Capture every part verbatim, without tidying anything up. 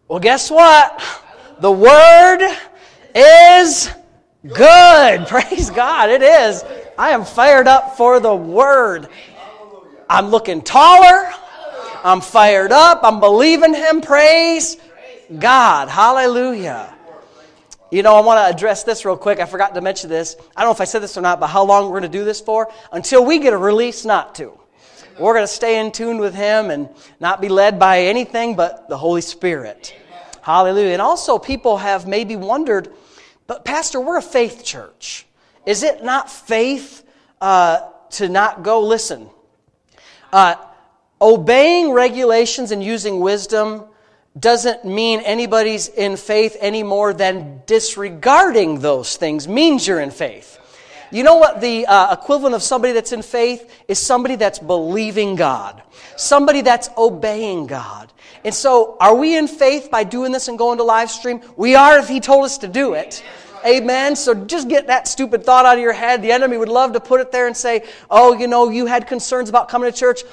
Well, guess what? The Word is good. Praise God, it is. I am fired up for the Word. I'm looking taller. I'm fired up. I'm believing Him. Praise God. Hallelujah. You know, I want to address this real quick. I forgot to mention this. I don't know if I said this or not, but how long we're going to do this for? Until we get a release not to. We're going to stay in tune with Him and not be led by anything but the Holy Spirit. Hallelujah. And also people have maybe wondered, but Pastor, we're a faith church. Is it not faith uh, to not go? Listen, uh, obeying regulations and using wisdom doesn't mean anybody's in faith any more than disregarding those things means you're in faith. You know what the uh, equivalent of somebody that's in faith is? Somebody that's believing God. Somebody that's obeying God. And so, are we in faith by doing this and going to live stream? We are if He told us to do it. Amen. So just get that stupid thought out of your head. The enemy would love to put it there and say, oh, you know, you had concerns about coming to church.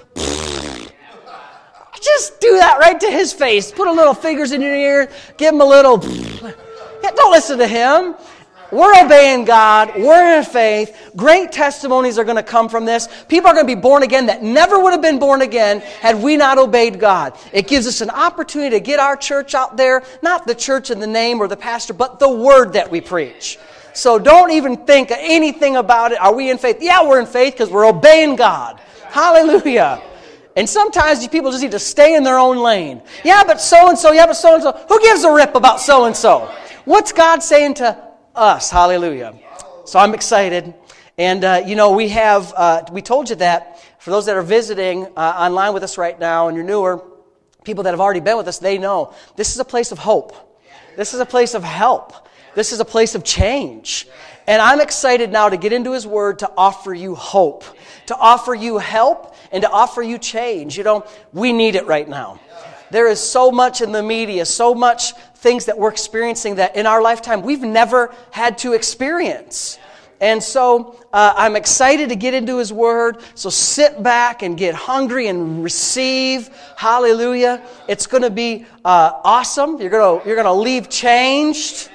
Just do that right to his face. Put a little fingers in your ear. Give him a little. Yeah, don't listen to him. We're obeying God. We're in faith. Great testimonies are going to come from this. People are going to be born again that never would have been born again had we not obeyed God. It gives us an opportunity to get our church out there. Not the church in the name or the pastor, but the word that we preach. So don't even think anything about it. Are we in faith? Yeah, we're in faith because we're obeying God. Hallelujah. And sometimes these people just need to stay in their own lane. Yeah, but so-and-so, yeah, but so-and-so. Who gives a rip about so-and-so? What's God saying to us? Hallelujah. So I'm excited. And, uh, you know, we have, uh, we told you that for those that are visiting uh, online with us right now and you're newer, people that have already been with us, they know this is a place of hope. This is a place of help. This is a place of change. And I'm excited now to get into His Word to offer you hope, to offer you help, and to offer you change. You know, we need it right now. There is so much in the media, so much things that we're experiencing that in our lifetime we've never had to experience. And so uh, I'm excited to get into His Word. So sit back and get hungry and receive. Hallelujah. It's going to be uh, awesome. You're going to you're going to leave changed.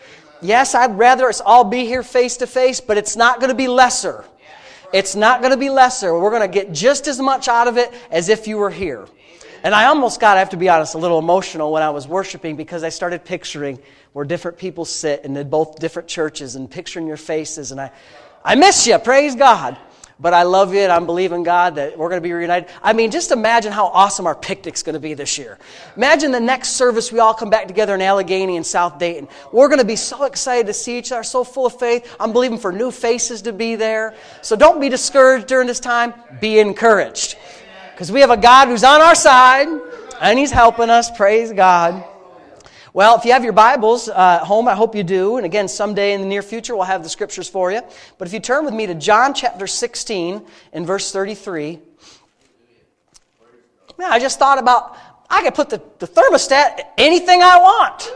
Yes, I'd rather us all be here face to face, but it's not going to be lesser. It's not going to be lesser. We're going to get just as much out of it as if you were here. And I almost got, I have to be honest, a little emotional when I was worshiping because I started picturing where different people sit in both different churches and picturing your faces. And I, I miss you, praise God. But I love you and I'm believing God that we're going to be reunited. I mean, just imagine how awesome our picnic's going to be this year. Imagine the next service we all come back together in Allegheny and South Dayton. We're going to be so excited to see each other, so full of faith. I'm believing for new faces to be there. So don't be discouraged during this time. Be encouraged. Because we have a God who's on our side and He's helping us. Praise God. Well, if you have your Bibles uh, at home, I hope you do. And again, someday in the near future, we'll have the scriptures for you. But if you turn with me to John chapter sixteen and verse thirty-three. Man, I just thought about, I could put the, the thermostat anything I want.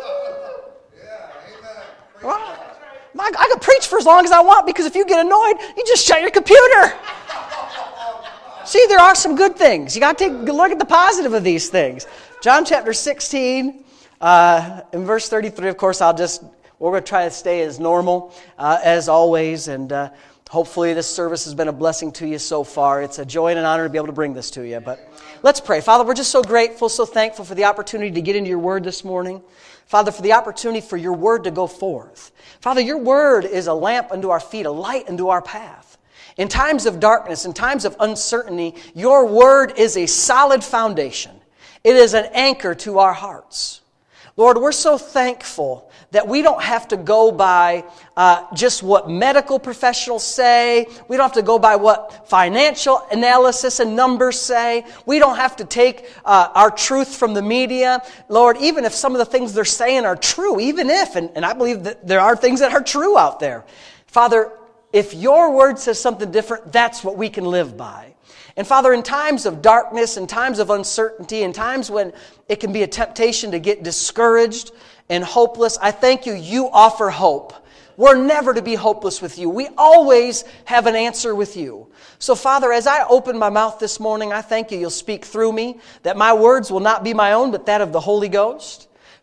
Well, I, I could preach for as long as I want because if you get annoyed, you just shut your computer. See, there are some good things. You got to take a look at the positive of these things. John chapter sixteen. Uh, in verse thirty-three, of course, I'll just, we're going to try to stay as normal uh, as always, and uh, hopefully this service has been a blessing to you so far. It's a joy and an honor to be able to bring this to you, but let's pray. Father, we're just so grateful, so thankful for the opportunity to get into your word this morning. Father, for the opportunity for your word to go forth. Father, your word is a lamp unto our feet, a light unto our path. In times of darkness, in times of uncertainty, your word is a solid foundation. It is an anchor to our hearts. Lord, we're so thankful that we don't have to go by uh, just what medical professionals say. We don't have to go by what financial analysis and numbers say. We don't have to take uh, our truth from the media. Lord, even if some of the things they're saying are true, even if, and, and I believe that there are things that are true out there. Father, if your word says something different, that's what we can live by. And Father, in times of darkness, in times of uncertainty, in times when it can be a temptation to get discouraged and hopeless, I thank you, you offer hope. We're never to be hopeless with you. We always have an answer with you. So Father, as I open my mouth this morning, I thank you, you'll speak through me, that my words will not be my own, but that of the Holy Ghost.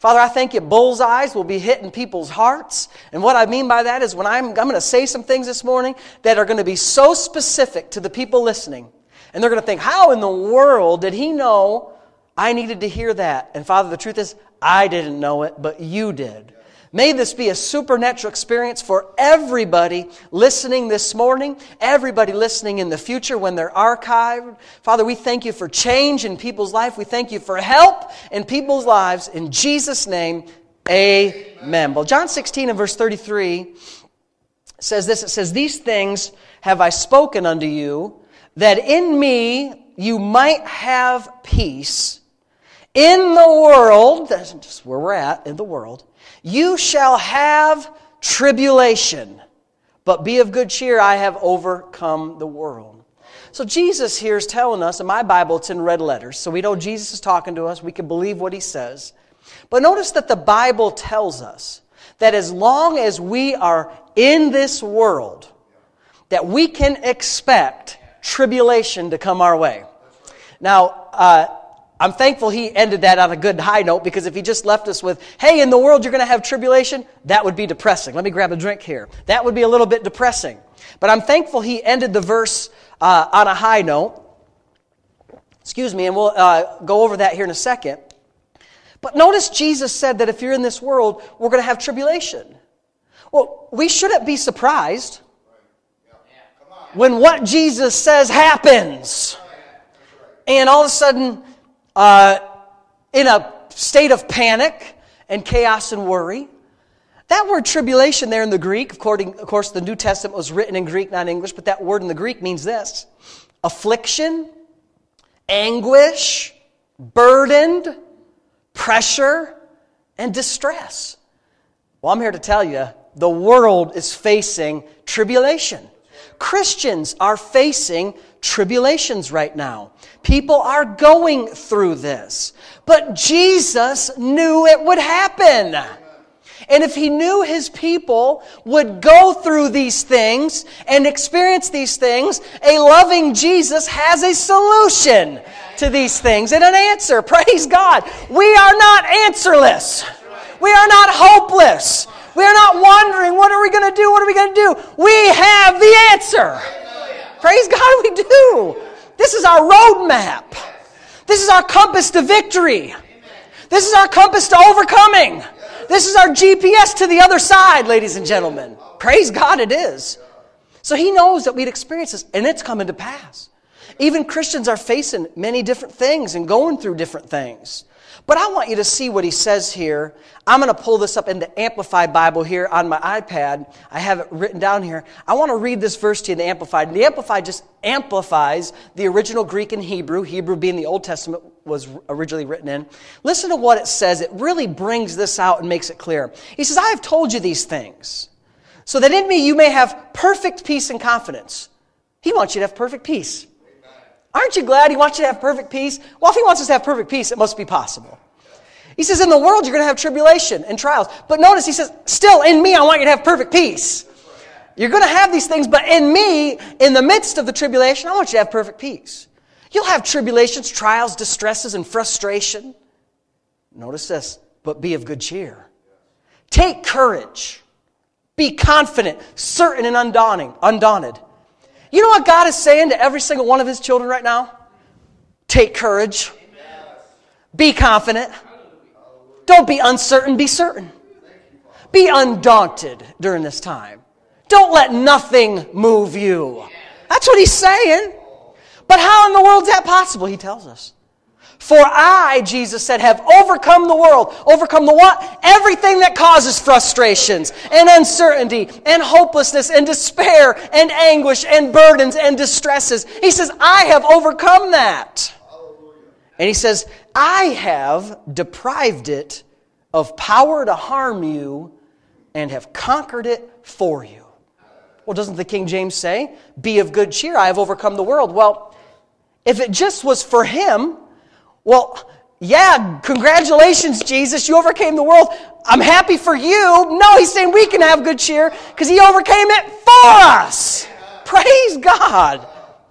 Father, I thank you, bullseyes will be hitting people's hearts. And what I mean by that is when I'm, I'm going to say some things this morning that are going to be so specific to the people listening. And they're going to think, how in the world did he know I needed to hear that? And Father, the truth is, I didn't know it, but you did. May this be a supernatural experience for everybody listening this morning, everybody listening in the future when they're archived. Father, we thank you for change in people's life. We thank you for help in people's lives. In Jesus' name, amen. Well, John sixteen and verse thirty-three says this. It says, these things have I spoken unto you, that in me you might have peace. In the world, that's just where we're at, in the world, you shall have tribulation, but be of good cheer, I have overcome the world. So Jesus here is telling us, in my Bible it's in red letters, so we know Jesus is talking to us, we can believe what he says. But notice that the Bible tells us that as long as we are in this world, that we can expect tribulation to come our way. Now, uh, I'm thankful he ended that on a good high note, because if he just left us with, hey, in the world you're going to have tribulation, that would be depressing. Let me grab a drink here. That would be a little bit depressing. But I'm thankful he ended the verse uh, on a high note. Excuse me, and we'll uh, go over that here in a second. But notice Jesus said that if you're in this world, we're going to have tribulation. Well, we shouldn't be surprised when what Jesus says happens. And all of a sudden, Uh, in a state of panic and chaos and worry. That word tribulation there in the Greek, according, of course the New Testament was written in Greek, not English, but that word in the Greek means this: affliction, anguish, burdened, pressure, and distress. Well, I'm here to tell you, the world is facing tribulation. Christians are facing tribulations right now. People are going through this. But Jesus knew it would happen. And if he knew his people would go through these things and experience these things, a loving Jesus has a solution to these things and an answer. Praise God. We are not answerless. We are not hopeless. We are not wondering, what are we going to do? What are we going to do? We have the answer. Praise God, we do. This is our roadmap. This is our compass to victory. This is our compass to overcoming. This is our G P S to the other side, ladies and gentlemen. Praise God, it is. So he knows that we'd experience this, and it's coming to pass. Even Christians are facing many different things and going through different things. But I want you to see what he says here. I'm going to pull this up in the Amplified Bible here on my iPad. I have it written down here. I want to read this verse to you in the Amplified. The Amplified just amplifies the original Greek and Hebrew, Hebrew being the Old Testament was originally written in. Listen to what it says. It really brings this out and makes it clear. He says, I have told you these things, so that in me you may have perfect peace and confidence. He wants you to have perfect peace. Aren't you glad he wants you to have perfect peace? Well, if he wants us to have perfect peace, it must be possible. He says, in the world, you're going to have tribulation and trials. But notice, he says, still, in me, I want you to have perfect peace. You're going to have these things, but in me, in the midst of the tribulation, I want you to have perfect peace. You'll have tribulations, trials, distresses, and frustration. Notice this, but be of good cheer. Take courage. Be confident, certain, and undaunting, undaunted. You know what God is saying to every single one of his children right now? Take courage. Be confident. Don't be uncertain, be certain. Be undaunted during this time. Don't let nothing move you. That's what he's saying. But how in the world is that possible? He tells us. For I, Jesus said, have overcome the world. Overcome the what? Everything that causes frustrations and uncertainty and hopelessness and despair and anguish and burdens and distresses. He says, I have overcome that. And he says, I have deprived it of power to harm you and have conquered it for you. Well, doesn't the King James say, be of good cheer, I have overcome the world? Well, if it just was for him, well, yeah, congratulations, Jesus, you overcame the world. I'm happy for you. No, he's saying we can have good cheer because he overcame it for us. Praise God.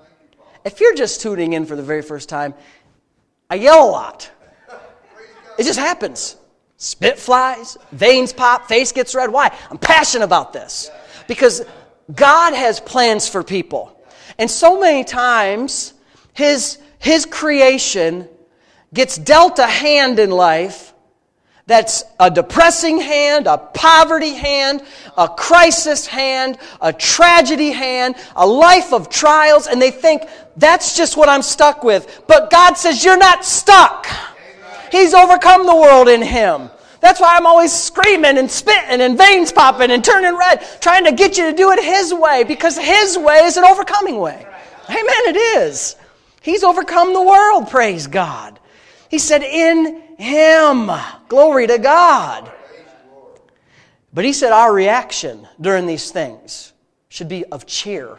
If you're just tuning in for the very first time, I yell a lot. It just happens. Spit flies, veins pop, face gets red. Why? I'm passionate about this. Because God has plans for people. And so many times, His, His creation gets dealt a hand in life that's a depressing hand, a poverty hand, a crisis hand, a tragedy hand, a life of trials, and they think, that's just what I'm stuck with. But God says, you're not stuck. He's overcome the world in Him. That's why I'm always screaming and spitting and veins popping and turning red, trying to get you to do it His way, because His way is an overcoming way. Amen, it is. He's overcome the world, praise God. He said, in Him. Glory to God. But He said our reaction during these things should be of cheer.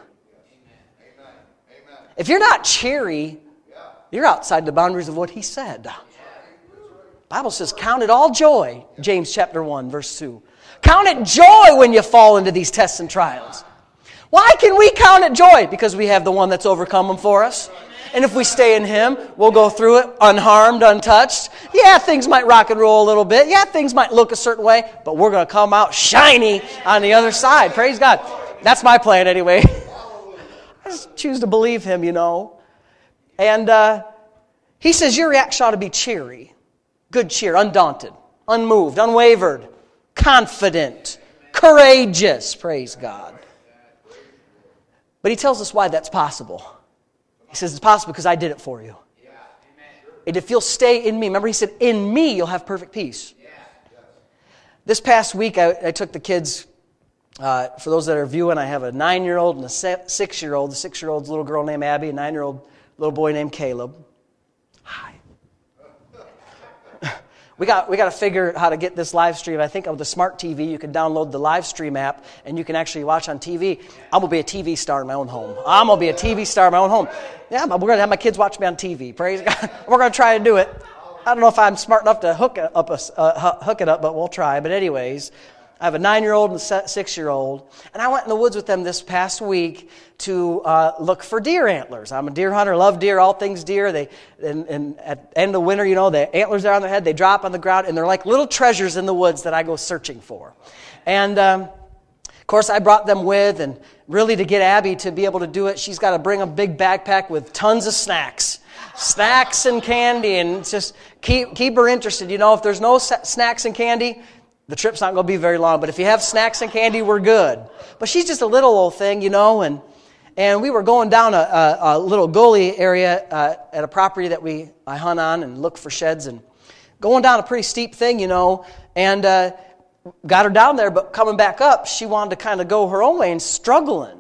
If you're not cheery, you're outside the boundaries of what He said. The Bible says, count it all joy, James chapter one, verse two. Count it joy when you fall into these tests and trials. Why can we count it joy? Because we have the one that's overcome them for us. And if we stay in Him, we'll go through it unharmed, untouched. Yeah, things might rock and roll a little bit. Yeah, things might look a certain way. But we're going to come out shiny on the other side. Praise God. That's my plan anyway. I just choose to believe Him, you know. And uh, He says your reaction ought to be cheery. Good cheer, undaunted, unmoved, unwavered, confident, courageous. Praise God. But He tells us why that's possible. He says it's possible because I did it for you. And if you'll stay in me, remember He said, in me you'll have perfect peace. This past week I, I took the kids, uh, for those that are viewing, I have a nine-year-old and a six-year-old. The six-year-old's a little girl named Abby, a nine-year-old little boy named Caleb. Hi. We got we got to figure out how to get this live stream. I think with the smart T V, you can download the live stream app, and you can actually watch on T V. I'm going to be a T V star in my own home. I'm going to be a T V star in my own home. Yeah, but we're going to have my kids watch me on T V. Praise God. We're going to try to do it. I don't know if I'm smart enough to hook it up, uh, hook it up, but we'll try. But anyways, I have a nine-year-old and a six-year-old, and I went in the woods with them this past week to uh, look for deer antlers. I'm a deer hunter, love deer, all things deer. They and, and at the end of winter, you know, the antlers are on their head, they drop on the ground, and they're like little treasures in the woods that I go searching for. And um, of course, I brought them with, and really to get Abby to be able to do it, she's got to bring a big backpack with tons of snacks. Snacks and candy, and just keep keep her interested. You know, if there's no snacks and candy, the trip's not going to be very long. But if you have snacks and candy, we're good. But she's just a little old thing, you know, and and we were going down a, a, a little gully area uh, at a property that we I hunt on and look for sheds, and going down a pretty steep thing, you know, and uh, got her down there, but coming back up, she wanted to kind of go her own way and struggling.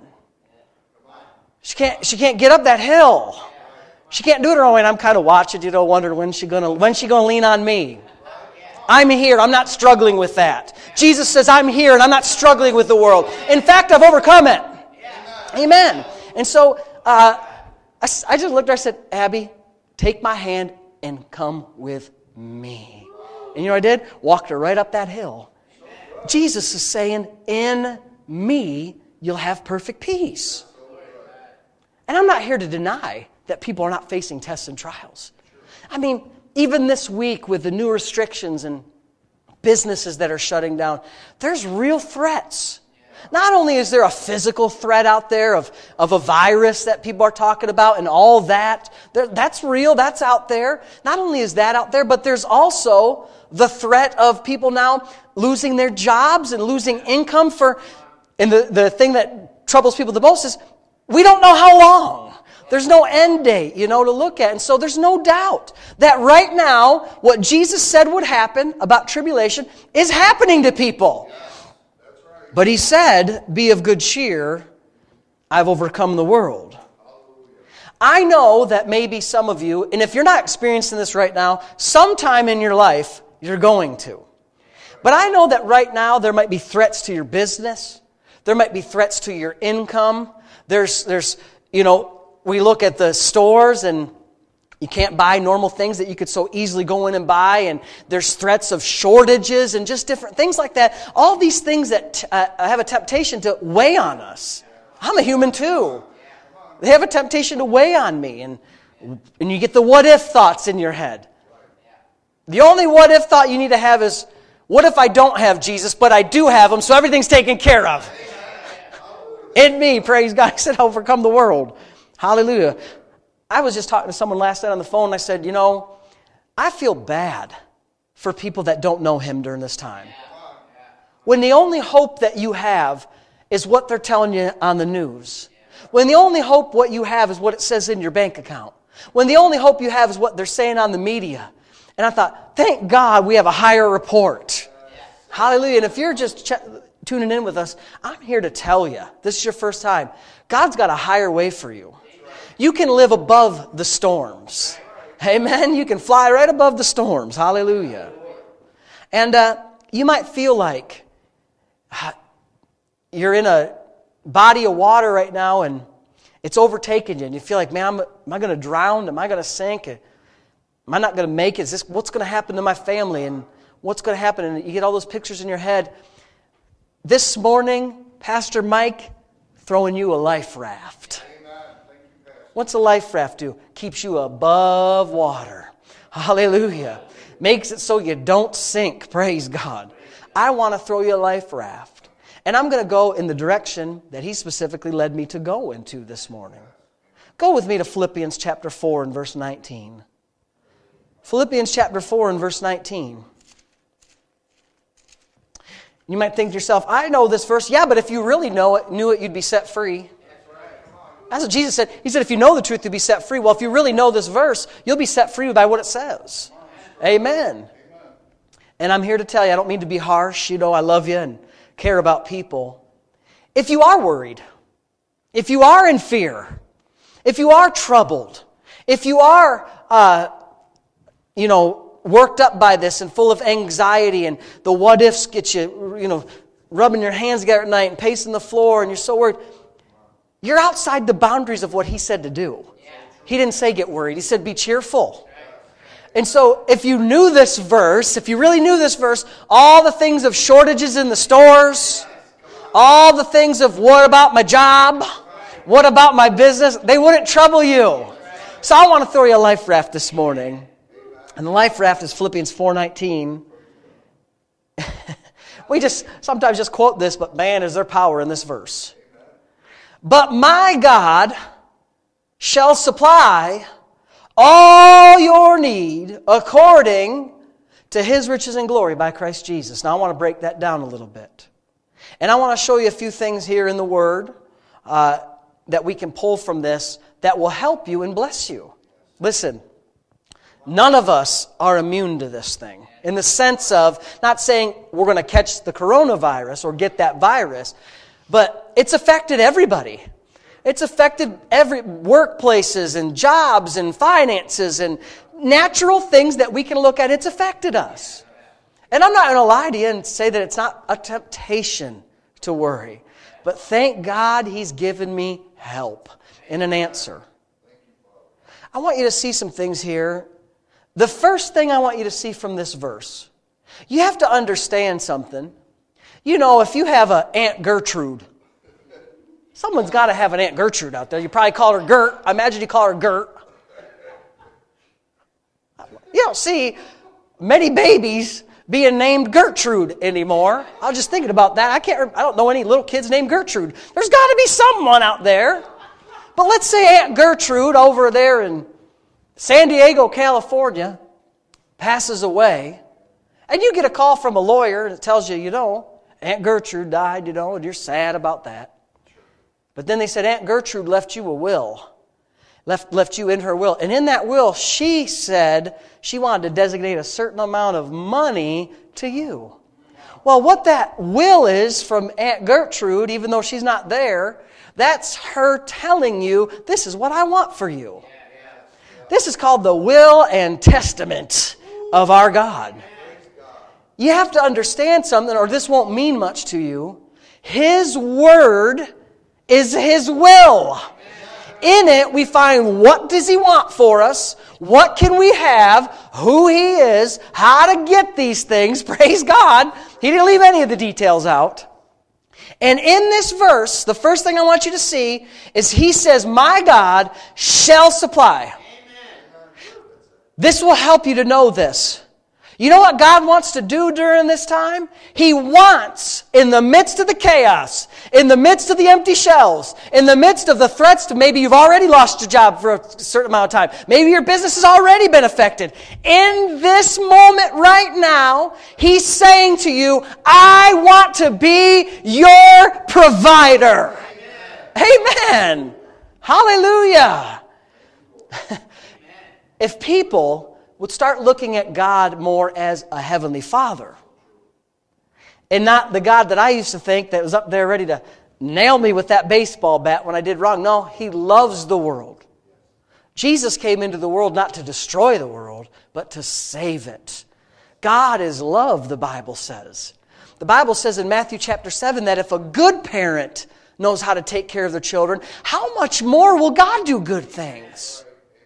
She can't she can't get up that hill. She can't do it her own way, and I'm kind of watching, you know, wondering when's she gonna when's she gonna lean on me. I'm here. I'm not struggling with that. Jesus says, I'm here, and I'm not struggling with the world. In fact, I've overcome it. Amen. And so uh, I, I just looked at her and said, Abby, take my hand and come with me. And you know what I did? Walked her right up that hill. Jesus is saying, in me, you'll have perfect peace. And I'm not here to deny that people are not facing tests and trials. I mean, even this week with the new restrictions and businesses that are shutting down, there's real threats. Not only is there a physical threat out there of, of a virus that people are talking about and all that, that's real, that's out there. Not only is that out there, but there's also the threat of people now losing their jobs and losing income for, and the, the thing that troubles people the most is we don't know how long. There's no end date, you know, to look at. And so there's no doubt that right now, what Jesus said would happen about tribulation is happening to people. But He said, be of good cheer, I've overcome the world. I know that maybe some of you, and if you're not experiencing this right now, sometime in your life, you're going to. But I know that right now there might be threats to your business. There might be threats to your income. There's, there's, you know, we look at the stores and you can't buy normal things that you could so easily go in and buy, and there's threats of shortages and just different things like that. All these things that uh, have a temptation to weigh on us. I'm a human too. They have a temptation to weigh on me, and and you get the what if thoughts in your head. The only what if thought you need to have is, What if I don't have Jesus, but I do have Him, so everything's taken care of? In me, praise God. He said, overcome the world. Hallelujah. I was just talking to someone last night on the phone, and I said, you know, I feel bad for people that don't know Him during this time. When the only hope that you have is what they're telling you on the news. When the only hope what you have is what it says in your bank account. When the only hope you have is what they're saying on the media. And I thought, thank God we have a higher report. Hallelujah. And if you're just ch- tuning in with us, I'm here to tell you, this is your first time, God's got a higher way for you. You can live above the storms. Amen. You can fly right above the storms. Hallelujah. And uh, you might feel like uh, you're in a body of water right now and it's overtaken you. And you feel like, man, I'm, am I going to drown? Am I going to sink? Am I not going to make it? Is this, what's going to happen to my family? And what's going to happen? And you get all those pictures in your head. This morning, Pastor Mike throwing you a life raft. What's a life raft do? Keeps you above water. Hallelujah. Makes it so you don't sink. Praise God. I want to throw you a life raft. And I'm going to go in the direction that He specifically led me to go into this morning. Go with me to Philippians chapter four and verse nineteen. Philippians chapter four and verse nineteen. You might think to yourself, I know this verse. Yeah, but if you really know it, knew it, you'd be set free. That's what Jesus said. He said, if you know the truth, you'll be set free. Well, if you really know this verse, you'll be set free by what it says. Amen. And I'm here to tell you, I don't mean to be harsh. You know, I love you and care about people. If you are worried, if you are in fear, if you are troubled, if you are, uh, you know, worked up by this and full of anxiety and the what-ifs get you, you know, rubbing your hands together at night and pacing the floor and you're so worried, you're outside the boundaries of what He said to do. He didn't say get worried. He said be cheerful. And so if you knew this verse, if you really knew this verse, all the things of shortages in the stores, all the things of what about my job, what about my business, they wouldn't trouble you. So I want to throw you a life raft this morning. And the life raft is Philippians four nineteen. We just sometimes just quote this, but man, is there power in this verse. But my God shall supply all your need according to His riches and glory by Christ Jesus. Now I want to break that down a little bit. And I want to show you a few things here in the Word uh, that we can pull from this that will help you and bless you. Listen, none of us are immune to this thing. In the sense of, not saying we're going to catch the coronavirus or get that virus, but it's affected everybody. It's affected every workplaces and jobs and finances and natural things that we can look at. It's affected us. And I'm not going to lie to you and say that it's not a temptation to worry. But thank God He's given me help and an answer. I want you to see some things here. The first thing I want you to see from this verse, you have to understand something. You know, if you have an Aunt Gertrude, someone's got to have an Aunt Gertrude out there. You probably call her Gert. I imagine you call her Gert. You don't see many babies being named Gertrude anymore. I was just thinking about that. I can't. I don't know any little kids named Gertrude. There's got to be someone out there. But let's say Aunt Gertrude over there in San Diego, California, passes away, and you get a call from a lawyer that tells you, you know, Aunt Gertrude died, you know, and you're sad about that. But then they said Aunt Gertrude left you a will, left, left you in her will. And in that will, she said she wanted to designate a certain amount of money to you. Well, what that will is from Aunt Gertrude, even though she's not there, that's her telling you, this is what I want for you. This is called the will and testament of our God. You have to understand something, or this won't mean much to you. His word is His will. In it, we find what does He want for us, what can we have, who He is, how to get these things. Praise God. He didn't leave any of the details out. And in this verse, the first thing I want you to see is He says, my God shall supply. This will help you to know this. You know what God wants to do during this time? He wants, in the midst of the chaos, in the midst of the empty shelves, in the midst of the threats to maybe you've already lost your job for a certain amount of time, maybe your business has already been affected. In this moment right now, He's saying to you, I want to be your provider. Amen. Amen. Hallelujah. If people would start looking at God more as a heavenly Father and not the God that I used to think that was up there ready to nail me with that baseball bat when I did wrong. No, He loves the world. Jesus came into the world not to destroy the world, but to save it. God is love, the Bible says. The Bible says in Matthew chapter seven that if a good parent knows how to take care of their children, how much more will God do good things?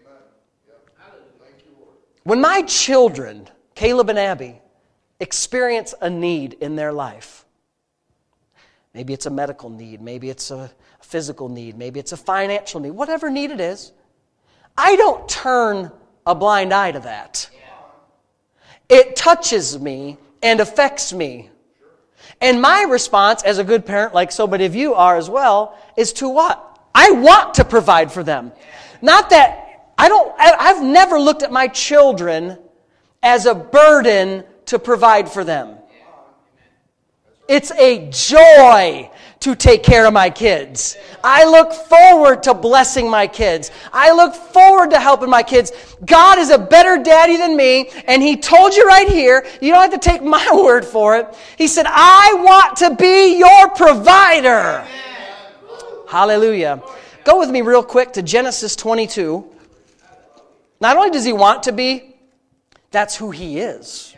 When my children, Caleb and Abby, experience a need in their life, maybe it's a medical need, maybe it's a physical need, maybe it's a financial need, whatever need it is, I don't turn a blind eye to that. It touches me and affects me. And my response as a good parent, like so many of you are as well, is to what? I want to provide for them. Not that I don't, I've never looked at my children as a burden to provide for them. It's a joy to take care of my kids. I look forward to blessing my kids. I look forward to helping my kids. God is a better daddy than me, and He told you right here, you don't have to take my word for it. He said, I want to be your provider. Hallelujah. Go with me real quick to Genesis twenty-two. Not only does He want to be, that's who He is.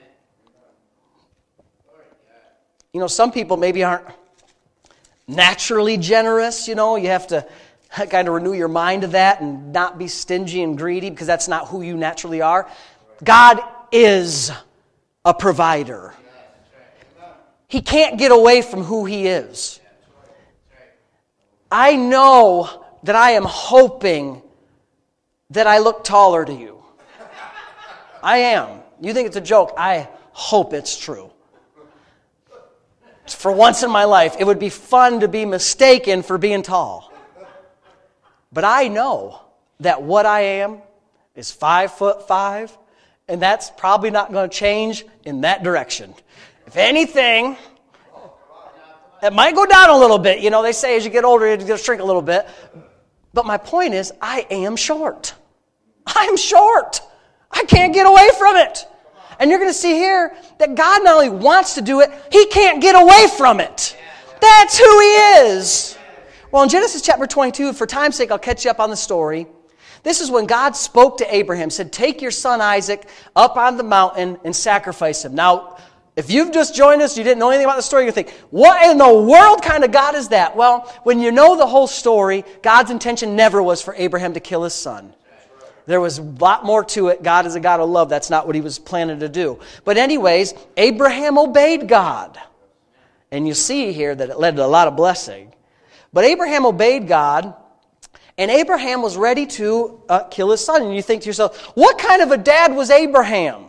You know, some people maybe aren't naturally generous, you know. You have to kind of renew your mind to that and not be stingy and greedy because that's not who you naturally are. God is a provider. He can't get away from who He is. I know that I am hoping that I look taller to you. I am. You think it's a joke. I hope it's true. For once in my life, it would be fun to be mistaken for being tall. But I know that what I am is five foot five, and that's probably not going to change in that direction. If anything, it might go down a little bit. You know, they say as you get older, it's going to shrink a little bit. But my point is, I am short. I'm short. I can't get away from it. And you're going to see here that God not only wants to do it, He can't get away from it. That's who He is. Well, in Genesis chapter twenty-two, for time's sake, I'll catch you up on the story. This is when God spoke to Abraham, said, take your son Isaac up on the mountain and sacrifice him. Now, if you've just joined us, you didn't know anything about the story, you think, what in the world kind of God is that? Well, when you know the whole story, God's intention never was for Abraham to kill his son. There was a lot more to it. God is a God of love. That's not what He was planning to do. But anyways, Abraham obeyed God. And you see here that it led to a lot of blessing. But Abraham obeyed God, and Abraham was ready to uh, kill his son. And you think to yourself, what kind of a dad was Abraham?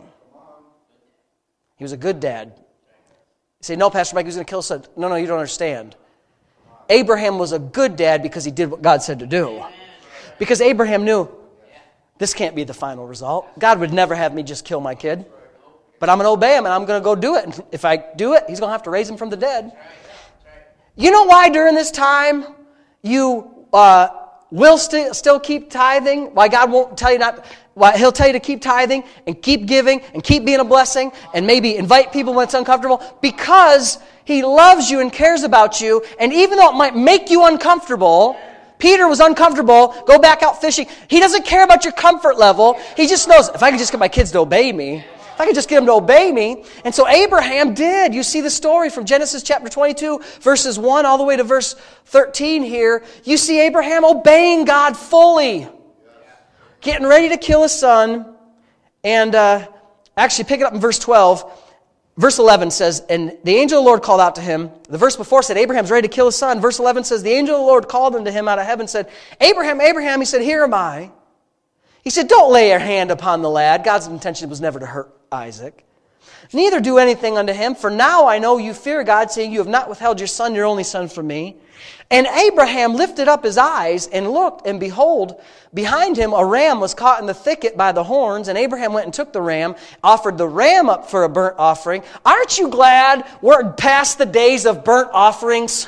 He was a good dad. You say, no, Pastor Mike, he was going to kill his son. No, no, you don't understand. Abraham was a good dad because he did what God said to do. Because Abraham knew, this can't be the final result. God would never have me just kill my kid. But I'm going to obey Him and I'm going to go do it. And if I do it, He's going to have to raise him from the dead. You know why during this time you uh, will st- still keep tithing? Why God won't tell you not... Why He'll tell you to keep tithing and keep giving and keep being a blessing and maybe invite people when it's uncomfortable? Because He loves you and cares about you. And even though it might make you uncomfortable... Peter was uncomfortable, go back out fishing. He doesn't care about your comfort level. He just knows, if I could just get my kids to obey me, if I could just get them to obey me. And so Abraham did. You see the story from Genesis chapter twenty-two, verses one all the way to verse thirteen here. You see Abraham obeying God fully. Getting ready to kill his son. And uh, actually pick it up in verse twelve. Verse eleven says, and the angel of the Lord called out to him. The verse before said, Abraham's ready to kill his son. Verse eleven says, the angel of the Lord called unto him out of heaven and said, Abraham, Abraham. He said, here am I. He said, don't lay your hand upon the lad. God's intention was never to hurt Isaac. Neither do anything unto him, for now I know you fear God, saying, you have not withheld your son, your only son, from me. And Abraham lifted up his eyes and looked, and behold, behind him a ram was caught in the thicket by the horns. And Abraham went and took the ram, offered the ram up for a burnt offering. Aren't you glad we're past the days of burnt offerings?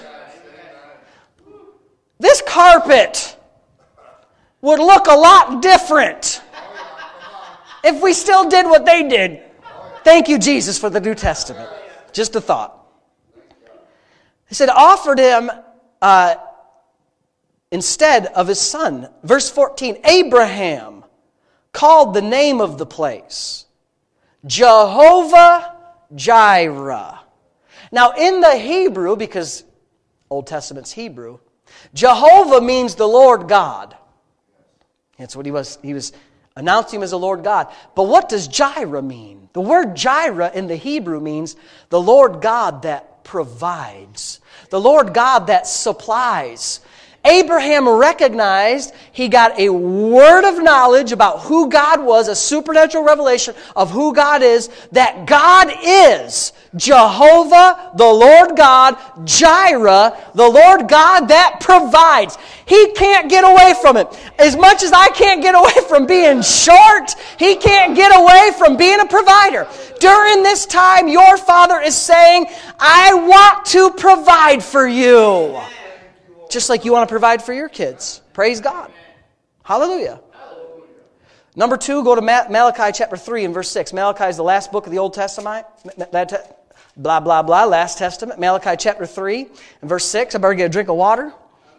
This carpet would look a lot different if we still did what they did. Thank you, Jesus, for the New Testament. Just a thought. He said, offered him uh, instead of his son. Verse fourteen, Abraham called the name of the place Jehovah Jireh. Now, in the Hebrew, because Old Testament's Hebrew, Jehovah means the Lord God. That's what he was. He was announcing him as the Lord God. But what does Jireh mean? The word Jireh in the Hebrew means the Lord God that provides. The Lord God that supplies. Abraham recognized he got a word of knowledge about who God was, a supernatural revelation of who God is, that God is Jehovah, the Lord God, Jireh, the Lord God that provides. He can't get away from it. As much as I can't get away from being short, he can't get away from being a provider. During this time, your Father is saying, I want to provide for you. Just like you want to provide for your kids. Praise God. Hallelujah. Number two, go to Malachi chapter three and verse six. Malachi is the last book of the Old Testament. Blah, blah, blah. Last Testament. Malachi chapter three and verse six. I better get a drink of water.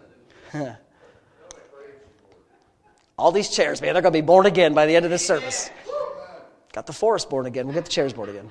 All these chairs, man, they're going to be born again by the end of this service. Got the forest born again. We'll get the chairs born again.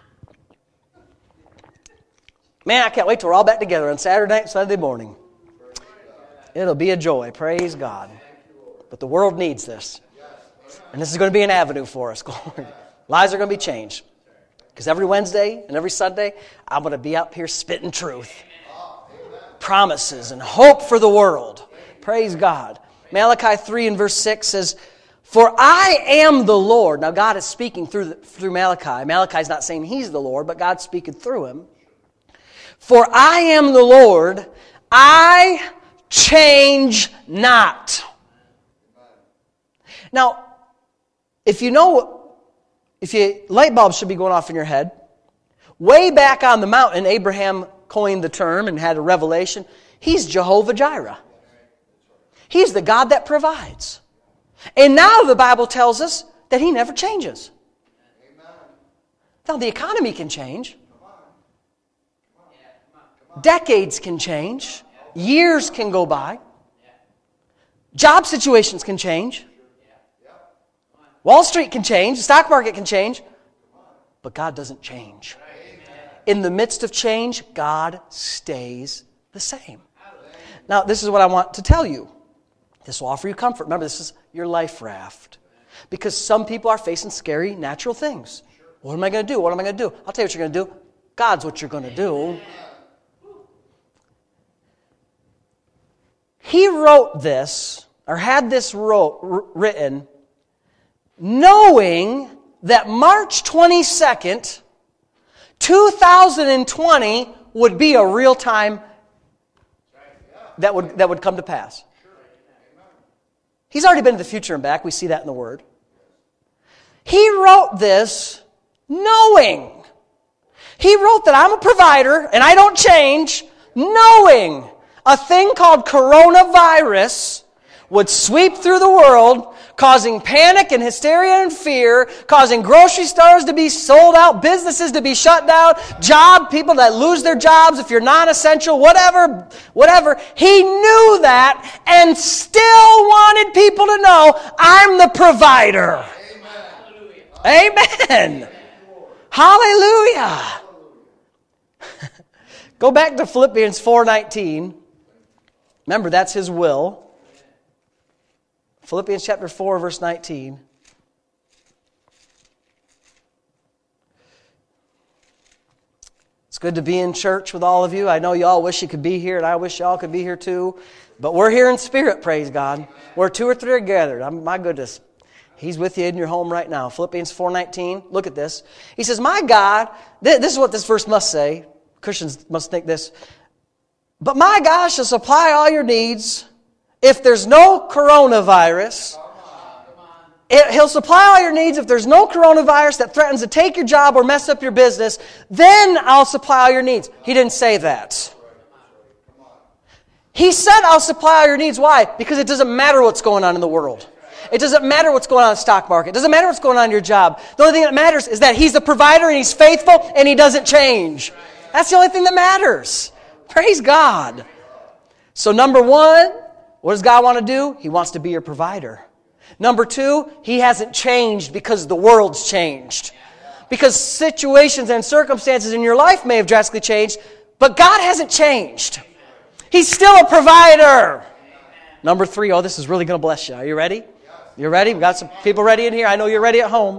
Man, I can't wait till we're all back together on Saturday night and Sunday morning. It'll be a joy. Praise God. But the world needs this. And this is going to be an avenue for us. Lives are going to be changed. Because every Wednesday and every Sunday, I'm going to be up here spitting truth. Promises and hope for the world. Praise God. Malachi three and verse six says, for I am the Lord. Now God is speaking through, the, through Malachi. Malachi's not saying he's the Lord, but God's speaking through him. For I am the Lord. I change not. Now, if you know, if you, light bulbs should be going off in your head. Way back on the mountain, Abraham coined the term and had a revelation. He's Jehovah Jireh. He's the God that provides. And now the Bible tells us that he never changes. Now, the economy can change. Decades can change. Years can go by. Job situations can change. Wall Street can change. The stock market can change. But God doesn't change. In the midst of change, God stays the same. Now, this is what I want to tell you. This will offer you comfort. Remember, this is your life raft. Because some people are facing scary, natural things. What am I going to do? What am I going to do? I'll tell you what you're going to do. God's what you're going to do. He wrote this, or had this wrote, written, knowing that March twenty-second, two thousand twenty would be a real time that would, that would come to pass. He's already been to the future and back. We see that in the Word. He wrote this knowing. He wrote that I'm a provider and I don't change, knowing a thing called coronavirus would sweep through the world, causing panic and hysteria and fear, causing grocery stores to be sold out, businesses to be shut down, job people that lose their jobs if you're non-essential, whatever, whatever. He knew that and still wanted people to know, I'm the provider. Amen. Amen. Hallelujah. Go back to Philippians four nineteen. Remember, that's his will. Philippians chapter four, verse nineteen. It's good to be in church with all of you. I know you all wish you could be here, and I wish you all could be here too. But we're here in spirit, praise God. Where two or three are gathered. I'm, my goodness. He's with you in your home right now. Philippians four nineteen. Look at this. He says, my God, th- this is what this verse must say. Christians must think this. But my God shall supply all your needs if there's no coronavirus. It, he'll supply all your needs if there's no coronavirus that threatens to take your job or mess up your business. Then I'll supply all your needs. He didn't say that. He said I'll supply all your needs. Why? Because it doesn't matter what's going on in the world. It doesn't matter what's going on in the stock market. It doesn't matter what's going on in your job. The only thing that matters is that He's the provider and He's faithful and He doesn't change. That's the only thing that matters. Praise God. So number one, what does God want to do? He wants to be your provider. Number two, He hasn't changed because the world's changed. Because situations and circumstances in your life may have drastically changed, but God hasn't changed. He's still a provider. Number three, oh, this is really going to bless you. Are you ready? You ready? We've got some people ready in here. I know you're ready at home.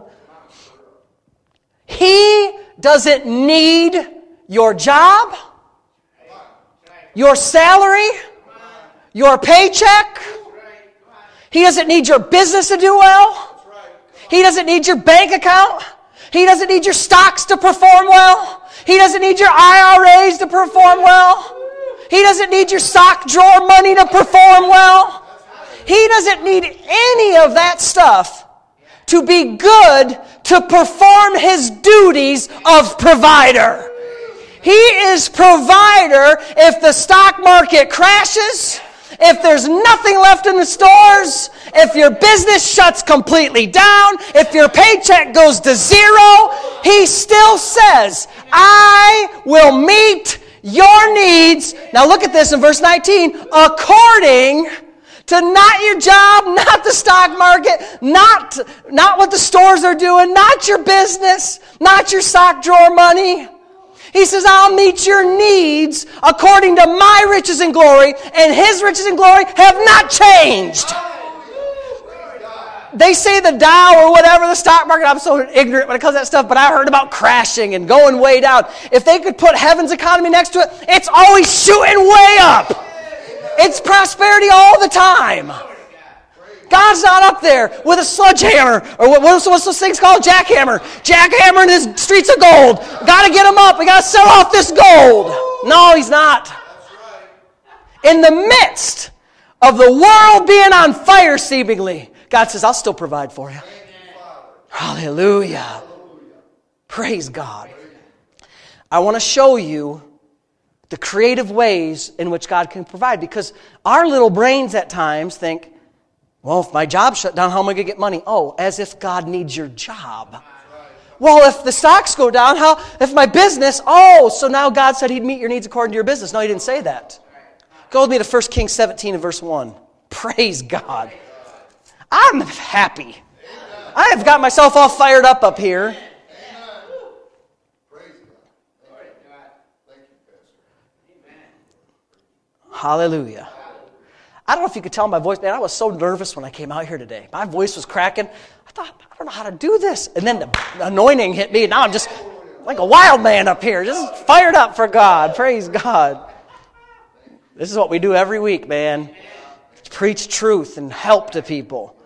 He doesn't need your job, your salary, your paycheck. He doesn't need your business to do well. He doesn't need your bank account. He doesn't need your stocks to perform well. He doesn't need your I R As to perform well. He doesn't need your sock drawer money to perform well. He doesn't need any of that stuff to be good to perform His duties of provider. He is provider if the stock market crashes, if there's nothing left in the stores, if your business shuts completely down, if your paycheck goes to zero. He still says, I will meet your needs. Now look at this in verse nineteen. According to not your job, not the stock market, not, not what the stores are doing, not your business, not your sock drawer money. He says, I'll meet your needs according to my riches and glory, and His riches and glory have not changed. They say the Dow or whatever, the stock market, I'm so ignorant when it comes to that stuff, but I heard about crashing and going way down. If they could put heaven's economy next to it, it's always shooting way up. It's prosperity all the time. God's not up there with a sledgehammer, or what, what's, what's those things called? Jackhammer. Jackhammering his streets of gold. Got to get them up. We got to sell off this gold. No, He's not. In the midst of the world being on fire seemingly, God says, I'll still provide for you. Hallelujah. Praise God. I want to show you the creative ways in which God can provide, because our little brains at times think, well, if my job shut down, how am I going to get money? Oh, as if God needs your job. Well, if the stocks go down, how? If my business, oh, so now God said He'd meet your needs according to your business. No, He didn't say that. Go with me to First Kings seventeen and verse one. Praise God. I'm happy. I have got myself all fired up up here. Hallelujah. I don't know if you could tell my voice, man, I was so nervous when I came out here today. My voice was cracking. I thought, I don't know how to do this. And then the anointing hit me, and now I'm just like a wild man up here, just fired up for God. Praise God. This is what we do every week, man. Preach truth and help to people.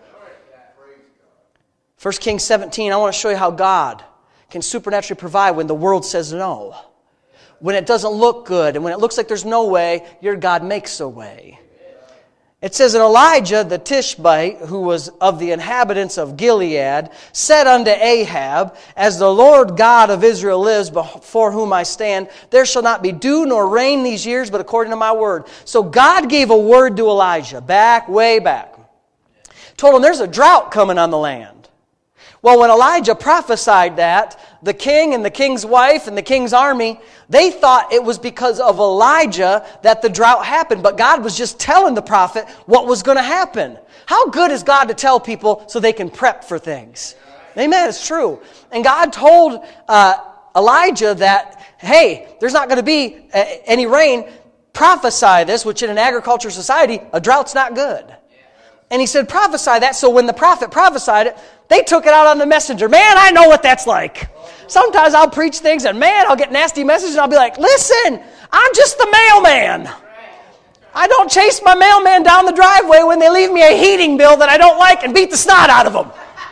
First Kings seventeen, I want to show you how God can supernaturally provide when the world says no. When it doesn't look good, and when it looks like there's no way, your God makes a way. It says, and Elijah the Tishbite, who was of the inhabitants of Gilead, said unto Ahab, as the Lord God of Israel lives, before whom I stand, there shall not be dew nor rain these years, but according to my word. So God gave a word to Elijah, back, way back. Told him there's a drought coming on the land. Well, when Elijah prophesied that, the king and the king's wife and the king's army, they thought it was because of Elijah that the drought happened. But God was just telling the prophet what was going to happen. How good is God to tell people so they can prep for things? Amen, it's true. And God told uh, Elijah that, hey, there's not going to be uh, any rain. Prophesy this, which in an agriculture society, a drought's not good. And he said, prophesy that. So when the prophet prophesied it, they took it out on the messenger. Man, I know what that's like. Sometimes I'll preach things and man, I'll get nasty messages and I'll be like, listen, I'm just the mailman. I don't chase my mailman down the driveway when they leave me a heating bill that I don't like and beat the snot out of them.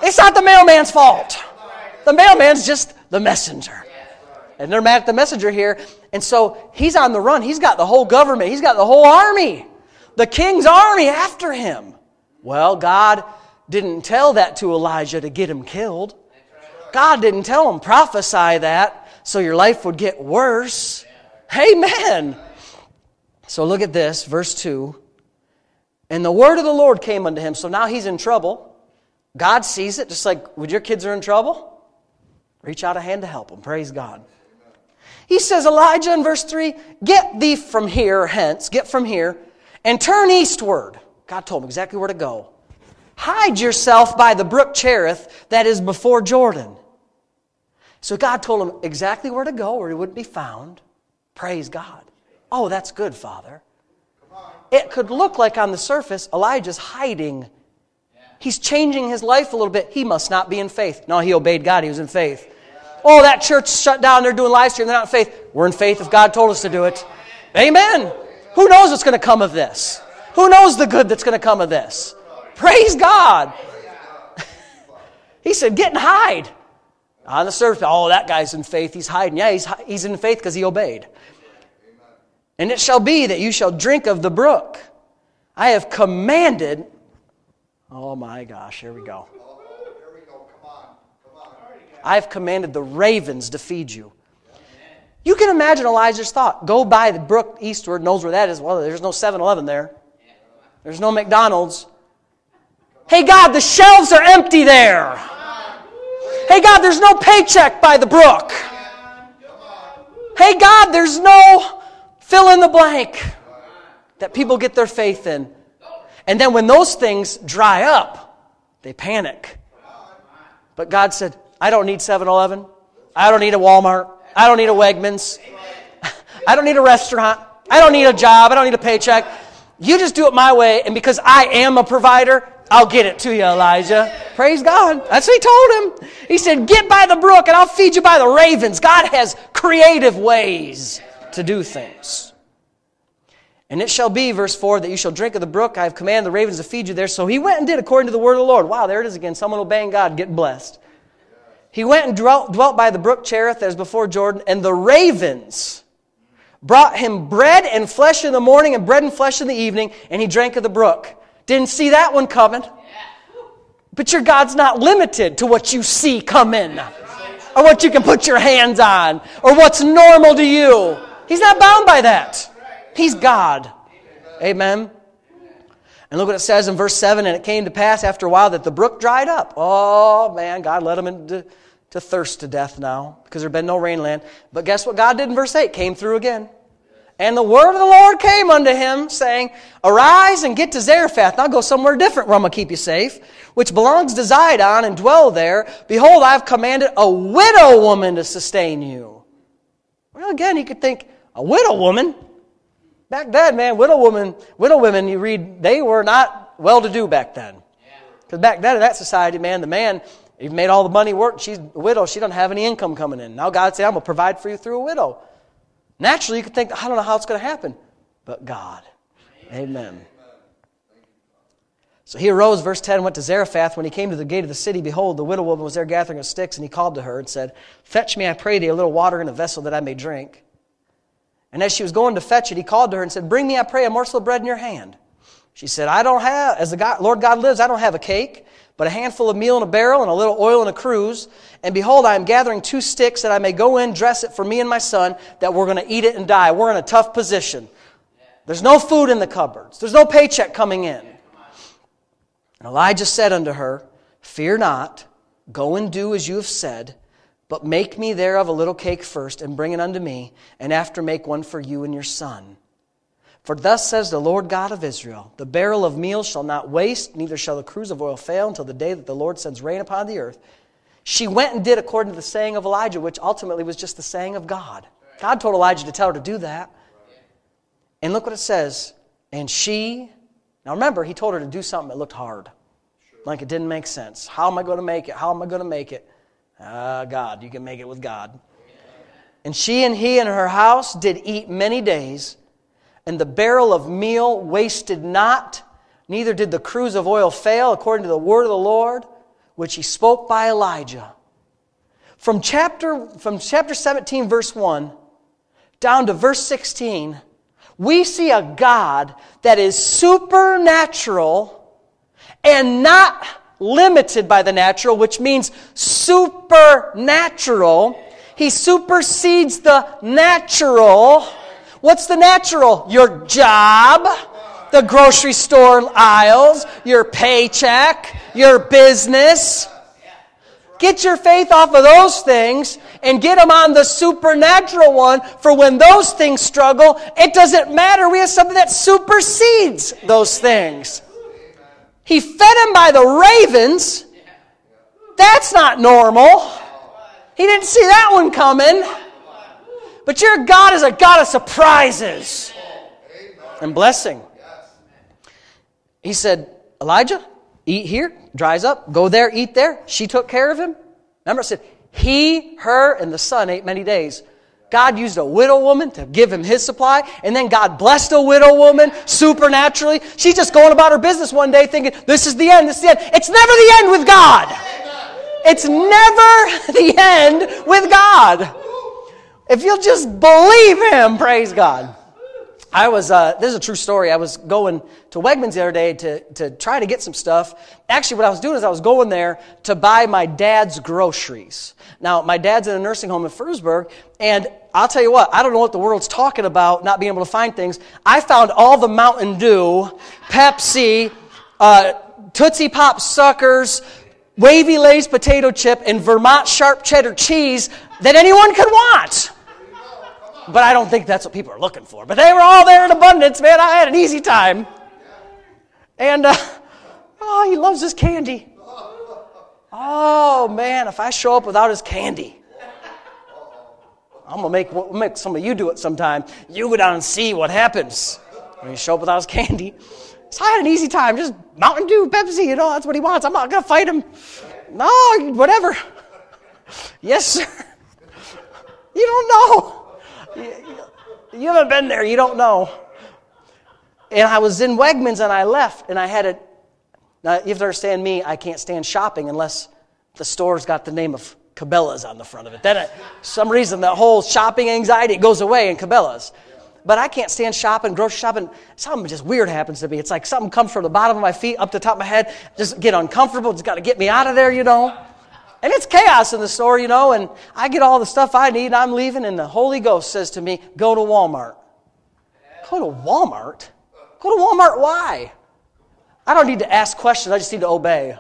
It's not the mailman's fault. The mailman's just the messenger. And they're mad at the messenger here. And so he's on the run. He's got the whole government. He's got the whole army. The king's army after him. Well, God didn't tell that to Elijah to get him killed. God didn't tell him, prophesy that so your life would get worse. Amen. So look at this, verse two. And the word of the Lord came unto him. So now he's in trouble. God sees it, just like when your kids are in trouble. Reach out a hand to help them. Praise God. He says, Elijah in verse three, get thee from here, hence, get from here, and turn eastward. God told him exactly where to go. Hide yourself by the brook Cherith that is before Jordan. So God told him exactly where to go, where he wouldn't be found. Praise God. Oh, that's good, Father. It could look like on the surface, Elijah's hiding. He's changing his life a little bit. He must not be in faith. No, he obeyed God. He was in faith. Oh, that church shut down. They're doing live stream. They're not in faith. We're in faith if God told us to do it. Amen. Who knows what's going to come of this? Who knows the good that's going to come of this? Praise God. He said, get and hide. On the surface, oh, that guy's in faith. He's hiding. Yeah, he's, he's in faith because he obeyed. And it shall be that you shall drink of the brook. I have commanded. Oh my gosh, here we go. I have commanded the ravens to feed you. You can imagine Elijah's thought. Go by the brook eastward, knows where that is. Well, there's no seven eleven there. There's no McDonald's. Hey God, the shelves are empty there. Hey God, there's no paycheck by the brook. Hey God, there's no fill in the blank that people get their faith in. And then when those things dry up, they panic. But God said, I don't need seven eleven. I don't need a Walmart. I don't need a Wegmans. I don't need a restaurant. I don't need a job. I don't need a paycheck. You just do it my way, and because I am a provider, I'll get it to you, Elijah. Praise God. That's what he told him. He said, get by the brook, and I'll feed you by the ravens. God has creative ways to do things. And it shall be, verse four, that you shall drink of the brook. I have commanded the ravens to feed you there. So he went and did according to the word of the Lord. Wow, there it is again. Someone obeying God, getting blessed. He went and dwelt, dwelt by the brook Cherith that is before Jordan, and the ravens brought him bread and flesh in the morning and bread and flesh in the evening, and he drank of the brook. Didn't see that one coming. But your God's not limited to what you see coming, or what you can put your hands on, or what's normal to you. He's not bound by that. He's God. Amen. And look what it says in verse seven, and it came to pass after a while that the brook dried up. Oh, man, God led him into to thirst to death now because there had been no rain land. But guess what God did in verse eight? Came through again. And the word of the Lord came unto him, saying, arise and get to Zarephath. Now go somewhere different where I'm going to keep you safe, which belongs to Zidon, and dwell there. Behold, I have commanded a widow woman to sustain you. Well, again, you could think, a widow woman? Back then, man, widow women, widow women, you read, they were not well-to-do back then. Because back then in that society, man, the man, he made all the money work. She's a widow. She doesn't have any income coming in. Now God said, I'm going to provide for you through a widow. Naturally, you could think, I don't know how it's going to happen. But God. Amen. So he arose, verse ten, went to Zarephath. When he came to the gate of the city, behold, the widow woman was there gathering of sticks, and he called to her and said, fetch me, I pray thee, a little water in a vessel that I may drink. And as she was going to fetch it, he called to her and said, bring me, I pray, a morsel of bread in your hand. She said, I don't have, as the God, Lord God lives, I don't have a cake, but a handful of meal in a barrel and a little oil in a cruse. And behold, I am gathering two sticks that I may go in, dress it for me and my son, that we're going to eat it and die. We're in a tough position. There's no food in the cupboards. There's no paycheck coming in. And Elijah said unto her, fear not, go and do as you have said, but make me thereof a little cake first, and bring it unto me, and after make one for you and your son. For thus says the Lord God of Israel, the barrel of meal shall not waste, neither shall the cruse of oil fail, until the day that the Lord sends rain upon the earth. She went and did according to the saying of Elijah, which ultimately was just the saying of God. God told Elijah to tell her to do that. And look what it says. And she, now remember, he told her to do something that looked hard. Like it didn't make sense. How am I going to make it? How am I going to make it? Ah, uh, God, you can make it with God. And she and he and her house did eat many days, and the barrel of meal wasted not, neither did the cruse of oil fail, according to the word of the Lord, which he spoke by Elijah. From chapter, from chapter seventeen, verse one, down to verse sixteen, we see a God that is supernatural and not limited by the natural, which means supernatural. He supersedes the natural. What's the natural? Your job, the grocery store aisles, your paycheck, your business. Get your faith off of those things and get them on the supernatural one, for when those things struggle, it doesn't matter. We have something that supersedes those things. He fed him by the ravens. That's not normal. He didn't see that one coming. But your God is a God of surprises and blessing. He said, Elijah, eat here, dries up, go there, eat there. She took care of him. Remember, I said, he, her, and the son ate many days. God used a widow woman to give him his supply, and then God blessed a widow woman supernaturally. She's just going about her business one day thinking, this is the end, this is the end. It's never the end with God. It's never the end with God. If you'll just believe him, praise God. I was, uh, this is a true story. I was going to Wegmans the other day to, to try to get some stuff. Actually, what I was doing is I was going there to buy my dad's groceries. Now, my dad's in a nursing home in Frewsburg, and I'll tell you what, I don't know what the world's talking about, not being able to find things. I found all the Mountain Dew, Pepsi, uh, Tootsie Pop suckers, Wavy Lay's potato chip, and Vermont sharp cheddar cheese that anyone could want. But I don't think that's what people are looking for. But they were all there in abundance, man. I had an easy time. And, uh, oh, he loves his candy. Oh, man, if I show up without his candy, I'm going to make, we'll make some of you do it sometime. You go down and see what happens when you show up without his candy. So I had an easy time. Just Mountain Dew, Pepsi, you know, that's what he wants. I'm not going to fight him. No, whatever. Yes, sir. You don't know. You haven't been there. You don't know. And I was in Wegmans and I left and I had it. Now, you have to understand me, I can't stand shopping unless the store's got the name of Cabela's on the front of it. Then, for some reason, that whole shopping anxiety goes away in Cabela's. But I can't stand shopping, grocery shopping. Something just weird happens to me. It's like something comes from the bottom of my feet up to the top of my head. Just get uncomfortable. It's got to get me out of there, you know. And it's chaos in the store, you know, and I get all the stuff I need, and I'm leaving, and the Holy Ghost says to me, go to Walmart. Go to Walmart? Go to Walmart, why? I don't need to ask questions, I just need to obey.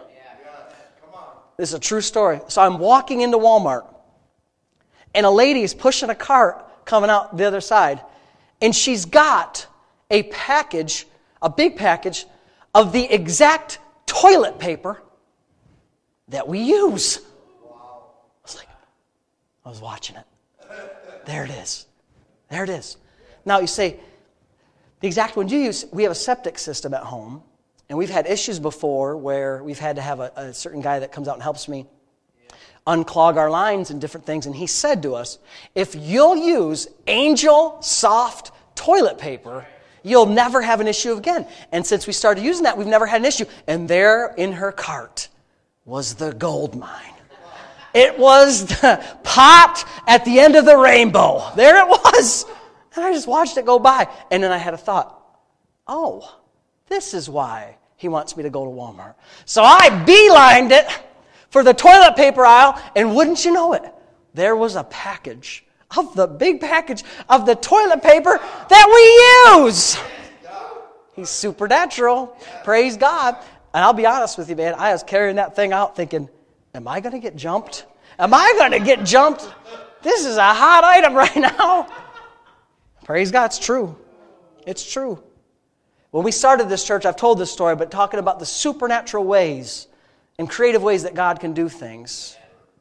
This is a true story. So I'm walking into Walmart, and a lady is pushing a cart coming out the other side, and she's got a package, a big package, of the exact toilet paper that we use. I was like, I was watching it. There it is. There it is. Now you say, the exact one you use, we have a septic system at home, and we've had issues before where we've had to have a, a certain guy that comes out and helps me unclog our lines and different things, and he said to us, if you'll use Angel Soft toilet paper, you'll never have an issue again. And since we started using that, we've never had an issue. And there in her cart was the gold mine. It was the pot at the end of the rainbow. There it was. And I just watched it go by. And then I had a thought, oh, this is why he wants me to go to Walmart. So I beelined it for the toilet paper aisle, and wouldn't you know it, there was a package of the big package of the toilet paper that we use. He's supernatural. Praise God. And I'll be honest with you, man, I was carrying that thing out thinking, am I going to get jumped? Am I going to get jumped? This is a hot item right now. Praise God, it's true. It's true. When we started this church, I've told this story, but talking about the supernatural ways and creative ways that God can do things.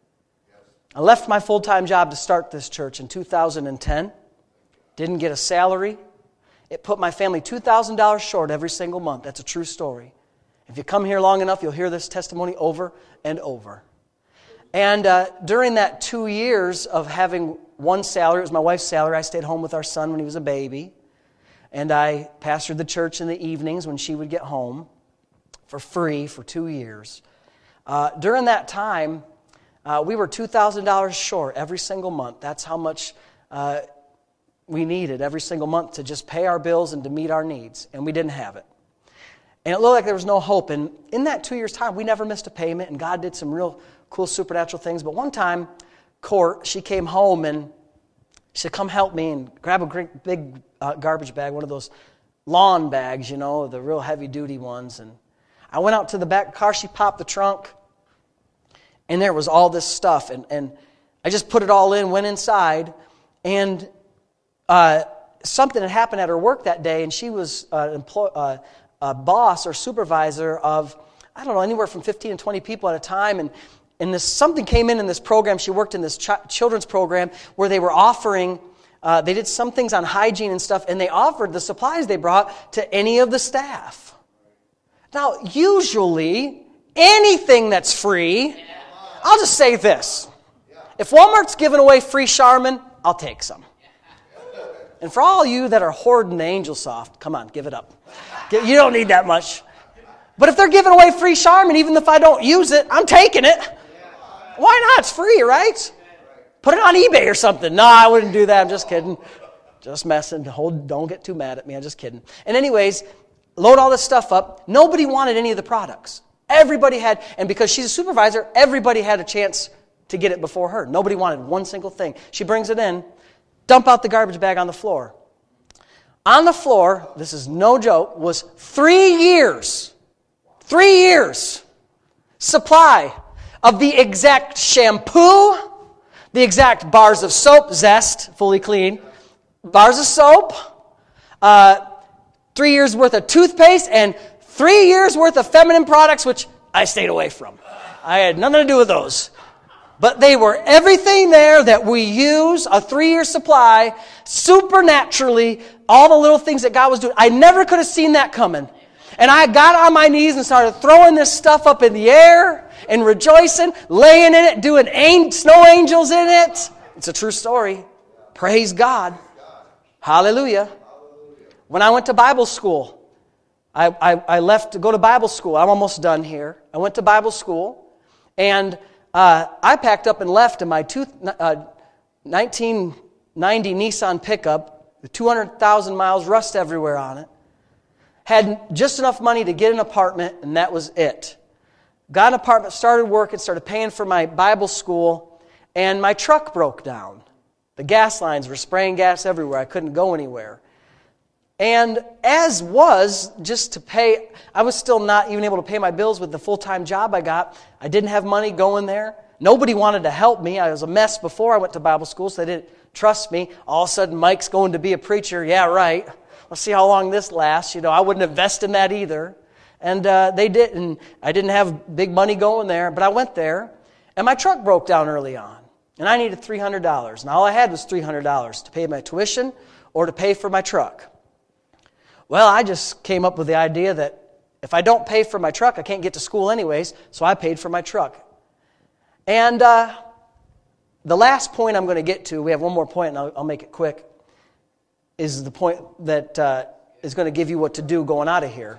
I left my full-time job to start this church in two thousand ten. Didn't get a salary. It put my family two thousand dollars short every single month. That's a true story. If you come here long enough, you'll hear this testimony over and over. And uh, during that two years of having one salary, it was my wife's salary. I stayed home with our son when he was a baby. And I pastored the church in the evenings when she would get home for free for two years. Uh, during that time, uh, we were two thousand dollars short every single month. That's how much uh, we needed every single month to just pay our bills and to meet our needs, and we didn't have it. And it looked like there was no hope. And in that two years' time, we never missed a payment, and God did some real cool supernatural things. But one time, Court, she came home, and she said, come help me, and grab a great big uh, garbage bag, one of those lawn bags, you know, the real heavy-duty ones. And I went out to the back car. She popped the trunk, and there was all this stuff. And, and I just put it all in, went inside, and uh, something had happened at her work that day, and she was uh, employ, uh, a boss or supervisor of, I don't know, anywhere from fifteen to twenty people at a time. And, and this something came in in this program. She worked in this ch- children's program where they were offering, uh, they did some things on hygiene and stuff, and they offered the supplies they brought to any of the staff. Now, usually, anything that's free, I'll just say this. If Walmart's giving away free Charmin, I'll take some. And for all you that are hoarding the Angel Soft, come on, give it up. You don't need that much. But if they're giving away free Charmin, even if I don't use it, I'm taking it. Why not? It's free, right? Put it on eBay or something. No, I wouldn't do that. I'm just kidding. Just messing. Hold, don't get too mad at me. I'm just kidding. And anyways, load all this stuff up. Nobody wanted any of the products. Everybody had, and because she's a supervisor, everybody had a chance to get it before her. Nobody wanted one single thing. She brings it in, dump out the garbage bag on the floor. On the floor, this is no joke, was three years, three years supply of the exact shampoo, the exact bars of soap, Zest, fully clean, bars of soap, uh, three years worth of toothpaste, and three years worth of feminine products, which I stayed away from. I had nothing to do with those. But they were everything there that we use, a three-year supply, supernaturally, all the little things that God was doing. I never could have seen that coming. And I got on my knees and started throwing this stuff up in the air and rejoicing, laying in it, doing an- snow angels in it. It's a true story. Praise God. Hallelujah. When I went to Bible school, I, I, I left to go to Bible school. I'm almost done here. I went to Bible school, and uh, I packed up and left in my two, uh, nineteen ninety Nissan pickup, with two hundred thousand miles, rust everywhere on it. Had just enough money to get an apartment, and that was it. Got an apartment, started working, started paying for my Bible school, and my truck broke down. The gas lines were spraying gas everywhere. I couldn't go anywhere. And as was, just to pay, I was still not even able to pay my bills with the full-time job I got. I didn't have money going there. Nobody wanted to help me. I was a mess before I went to Bible school, so they didn't trust me. All of a sudden, Mike's going to be a preacher. Yeah, right. Let's see how long this lasts. You know, I wouldn't invest in that either. And uh, they didn't. I didn't have big money going there, but I went there, and my truck broke down early on, and I needed three hundred dollars. And all I had was three hundred dollars to pay my tuition or to pay for my truck. Well, I just came up with the idea that if I don't pay for my truck, I can't get to school anyways, so I paid for my truck. And uh, the last point I'm going to get to, we have one more point, and I'll, I'll make it quick, is the point that uh, is going to give you what to do going out of here.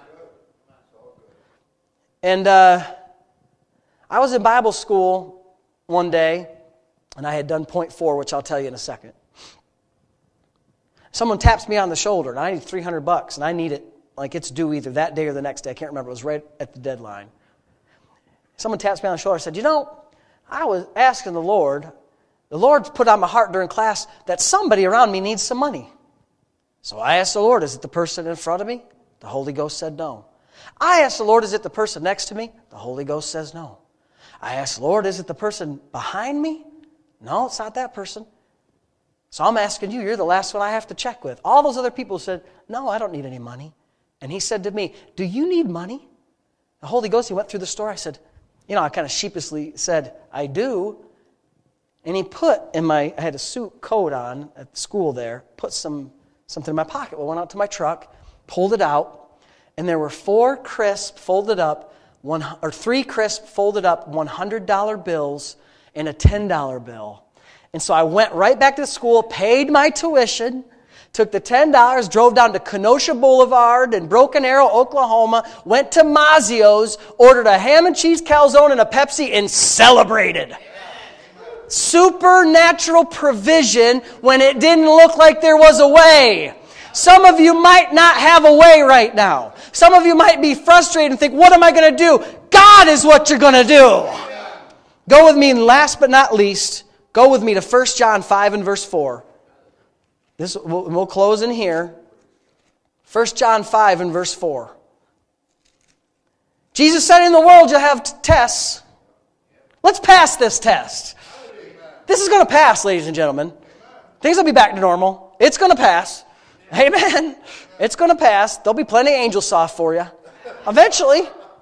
And uh, I was in Bible school one day, and I had done point four, which I'll tell you in a second. Someone taps me on the shoulder, and I need three hundred bucks, and I need it like it's due either that day or the next day. I can't remember. It was right at the deadline. Someone taps me on the shoulder and said, you know, I was asking the Lord, the Lord put on my heart during class that somebody around me needs some money. So I asked the Lord, is it the person in front of me? The Holy Ghost said no. I asked the Lord, is it the person next to me? The Holy Ghost says no. I asked the Lord, is it the person behind me? No, it's not that person. So I'm asking you, you're the last one I have to check with. All those other people said, no, I don't need any money. And he said to me, do you need money? The Holy Ghost, he went through the store. I said, you know, I kind of sheepishly said, I do. And he put in my, I had a suit coat on at school there, put some something in my pocket. Well, went out to my truck, pulled it out, and there were four crisp, folded up, one or three crisp, folded up one hundred dollar bills and a ten dollar bill. And so I went right back to school, paid my tuition, took the ten dollars, drove down to Kenosha Boulevard in Broken Arrow, Oklahoma, went to Mazzio's, ordered a ham and cheese calzone and a Pepsi, and celebrated. Supernatural provision when it didn't look like there was a way. Some of you might not have a way right now. Some of you might be frustrated and think, what am I going to do? God is what you're going to do. Go with me, and last but not least, go with me to First John five and verse four. This, we'll, we'll close in here. First John five and verse four. Jesus said, in the world you'll have t- tests. Let's pass this test. This is going to pass, ladies and gentlemen. Things will be back to normal. It's going to pass. Amen. It's going to pass. There'll be plenty of angel soft for you. Eventually.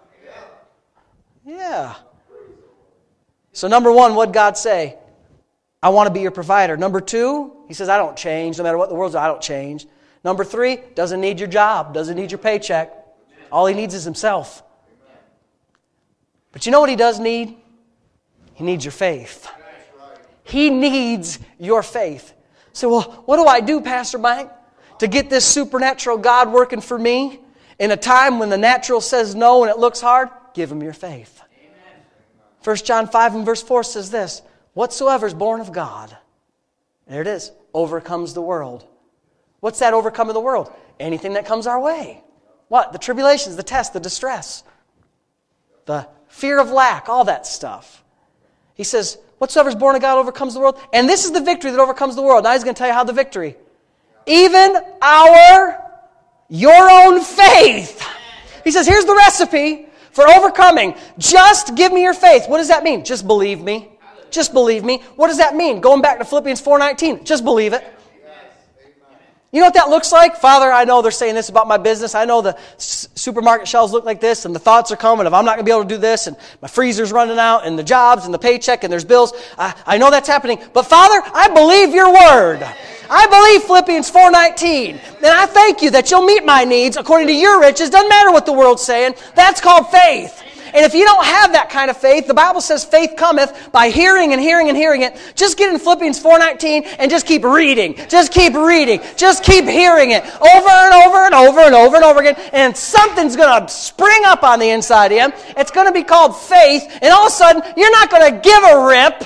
Yeah. So number one, what did God say? I want to be your provider. Number two, He says, I don't change. No matter what the world's doing, I don't change. Number three, doesn't need your job. Doesn't need your paycheck. All He needs is Himself. But you know what He does need? He needs your faith. He needs your faith. So, well, what do I do, Pastor Mike, to get this supernatural God working for me in a time when the natural says no and it looks hard? Give Him your faith. First John five and verse four says this, whatsoever is born of God, there it is, overcomes the world. What's that overcoming the world? Anything that comes our way. What? The tribulations, the tests, the distress, the fear of lack, all that stuff. He says, whatsoever is born of God overcomes the world. And this is the victory that overcomes the world. Now He's going to tell you how the victory. Even our, your own faith. He says, here's the recipe for overcoming. Just give me your faith. What does that mean? Just believe me. Just believe me. What does that mean? Going back to Philippians four nineteen. Just believe it. You know what that looks like? Father, I know they're saying this about my business. I know the s- supermarket shelves look like this, and the thoughts are coming of I'm not going to be able to do this, and my freezer's running out, and the jobs, and the paycheck, and there's bills. I, I know that's happening. But Father, I believe your word. I believe Philippians four nineteen. And I thank you that you'll meet my needs according to your riches. Doesn't matter what the world's saying. That's called faith. And if you don't have that kind of faith, the Bible says faith cometh by hearing and hearing and hearing it. Just get in Philippians four nineteen and just keep reading. Just keep reading. Just keep hearing it over and over and over and over and over again. And something's going to spring up on the inside of you. It's going to be called faith. And all of a sudden, you're not going to give a rip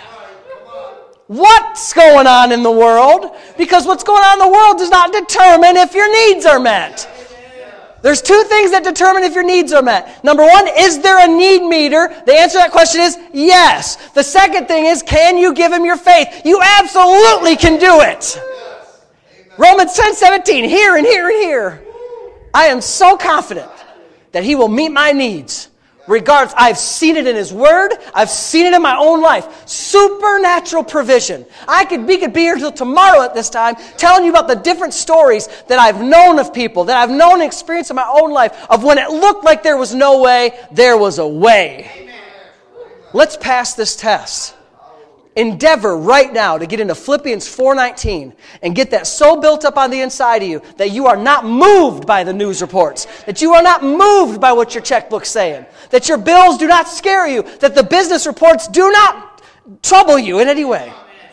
what's going on in the world. Because what's going on in the world does not determine if your needs are met. There's two things that determine if your needs are met. Number one, is there a need meter? The answer to that question is yes. The second thing is, can you give Him your faith? You absolutely can do it. Romans ten seventeen, here and here and here. I am so confident that He will meet my needs. Regardless, I've seen it in His Word. I've seen it in my own life. Supernatural provision. I could, we could be here until tomorrow at this time telling you about the different stories that I've known of people, that I've known and experienced in my own life of when it looked like there was no way, there was a way. Amen. Let's pass this test. Endeavor right now to get into Philippians four nineteen and get that so built up on the inside of you that you are not moved by the news reports, that you are not moved by what your checkbook's saying, that your bills do not scare you, that the business reports do not trouble you in any way.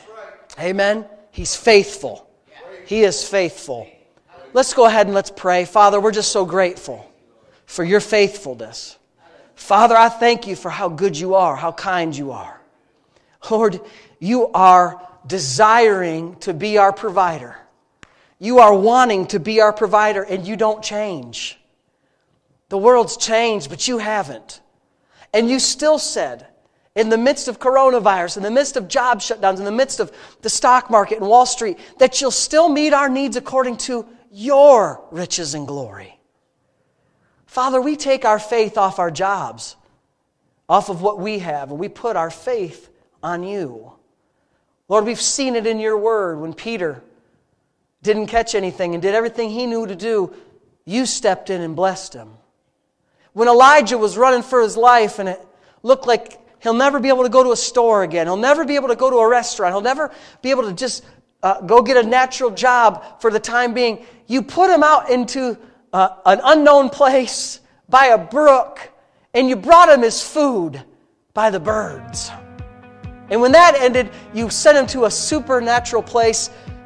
Amen. He's faithful. He is faithful. Let's go ahead and let's pray. Father, we're just so grateful for your faithfulness. Father, I thank you for how good you are, how kind you are. Lord, you are desiring to be our provider. You are wanting to be our provider, and you don't change. The world's changed, but you haven't. And you still said, in the midst of coronavirus, in the midst of job shutdowns, in the midst of the stock market and Wall Street, that you'll still meet our needs according to your riches and glory. Father, we take our faith off our jobs, off of what we have, and we put our faith on you. Lord, we've seen it in your word. When Peter didn't catch anything and did everything he knew to do, you stepped in and blessed him. When Elijah was running for his life and it looked like he'll never be able to go to a store again, he'll never be able to go to a restaurant, he'll never be able to just uh, go get a natural job for the time being, you put him out into uh, an unknown place by a brook, and you brought him his food by the birds. And when that ended, you sent him to a supernatural place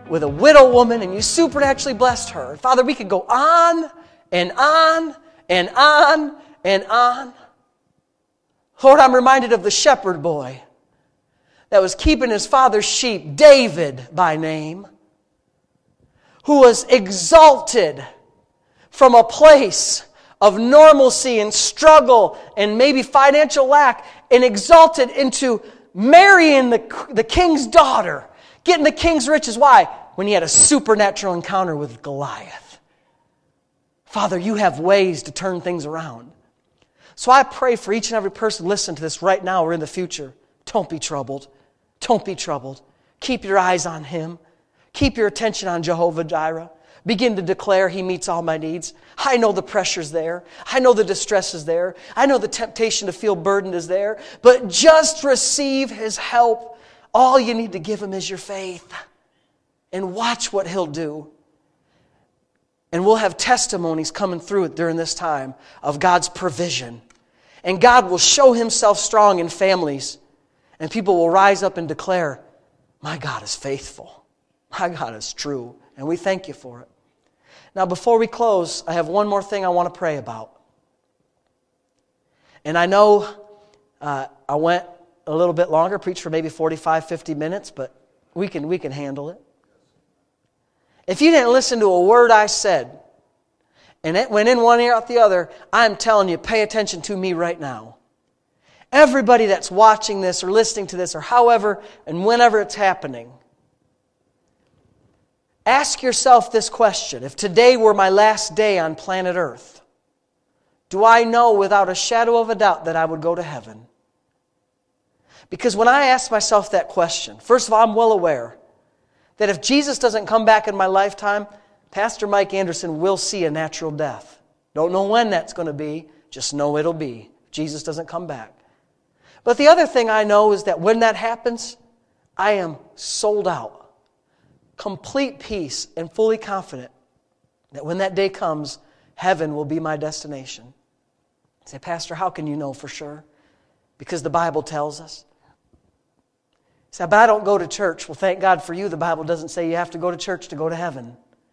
with a widow woman and you supernaturally blessed her. Father, we could go on and on and on and on. Lord, I'm reminded of the shepherd boy that was keeping his father's sheep, David by name, who was exalted from a place of normalcy and struggle and maybe financial lack and exalted into marrying the, the king's daughter, getting the king's riches. Why? When he had a supernatural encounter with Goliath. Father, you have ways to turn things around. So I pray for each and every person listening to this right now or in the future. Don't be troubled. Don't be troubled. Keep your eyes on Him. Keep your attention on Jehovah Jireh. Begin to declare He meets all my needs. I know the pressure's there. I know the distress is there. I know the temptation to feel burdened is there. But just receive His help. All you need to give Him is your faith. And watch what He'll do. And we'll have testimonies coming through it during this time of God's provision. And God will show Himself strong in families. And people will rise up and declare, my God is faithful. My God is true. And we thank you for it. Now, before we close, I have one more thing I want to pray about. And I know uh, I went a little bit longer, preached for maybe forty-five, fifty minutes, but we can, we can handle it. If you didn't listen to a word I said, and it went in one ear out the other, I'm telling you, pay attention to me right now. Everybody that's watching this or listening to this or however and whenever it's happening, ask yourself this question. If today were my last day on planet Earth, do I know without a shadow of a doubt that I would go to heaven? Because when I ask myself that question, first of all, I'm well aware that if Jesus doesn't come back in my lifetime, Pastor Mike Anderson will see a natural death. Don't know when that's going to be, just know it'll be. If Jesus doesn't come back. But the other thing I know is that when that happens, I am sold out. Complete peace and fully confident that when that day comes, heaven will be my destination. You say, Pastor, how can you know for sure? Because the Bible tells us. You say, but I don't go to church. Well, thank God for you. The Bible doesn't say you have to go to church to go to heaven.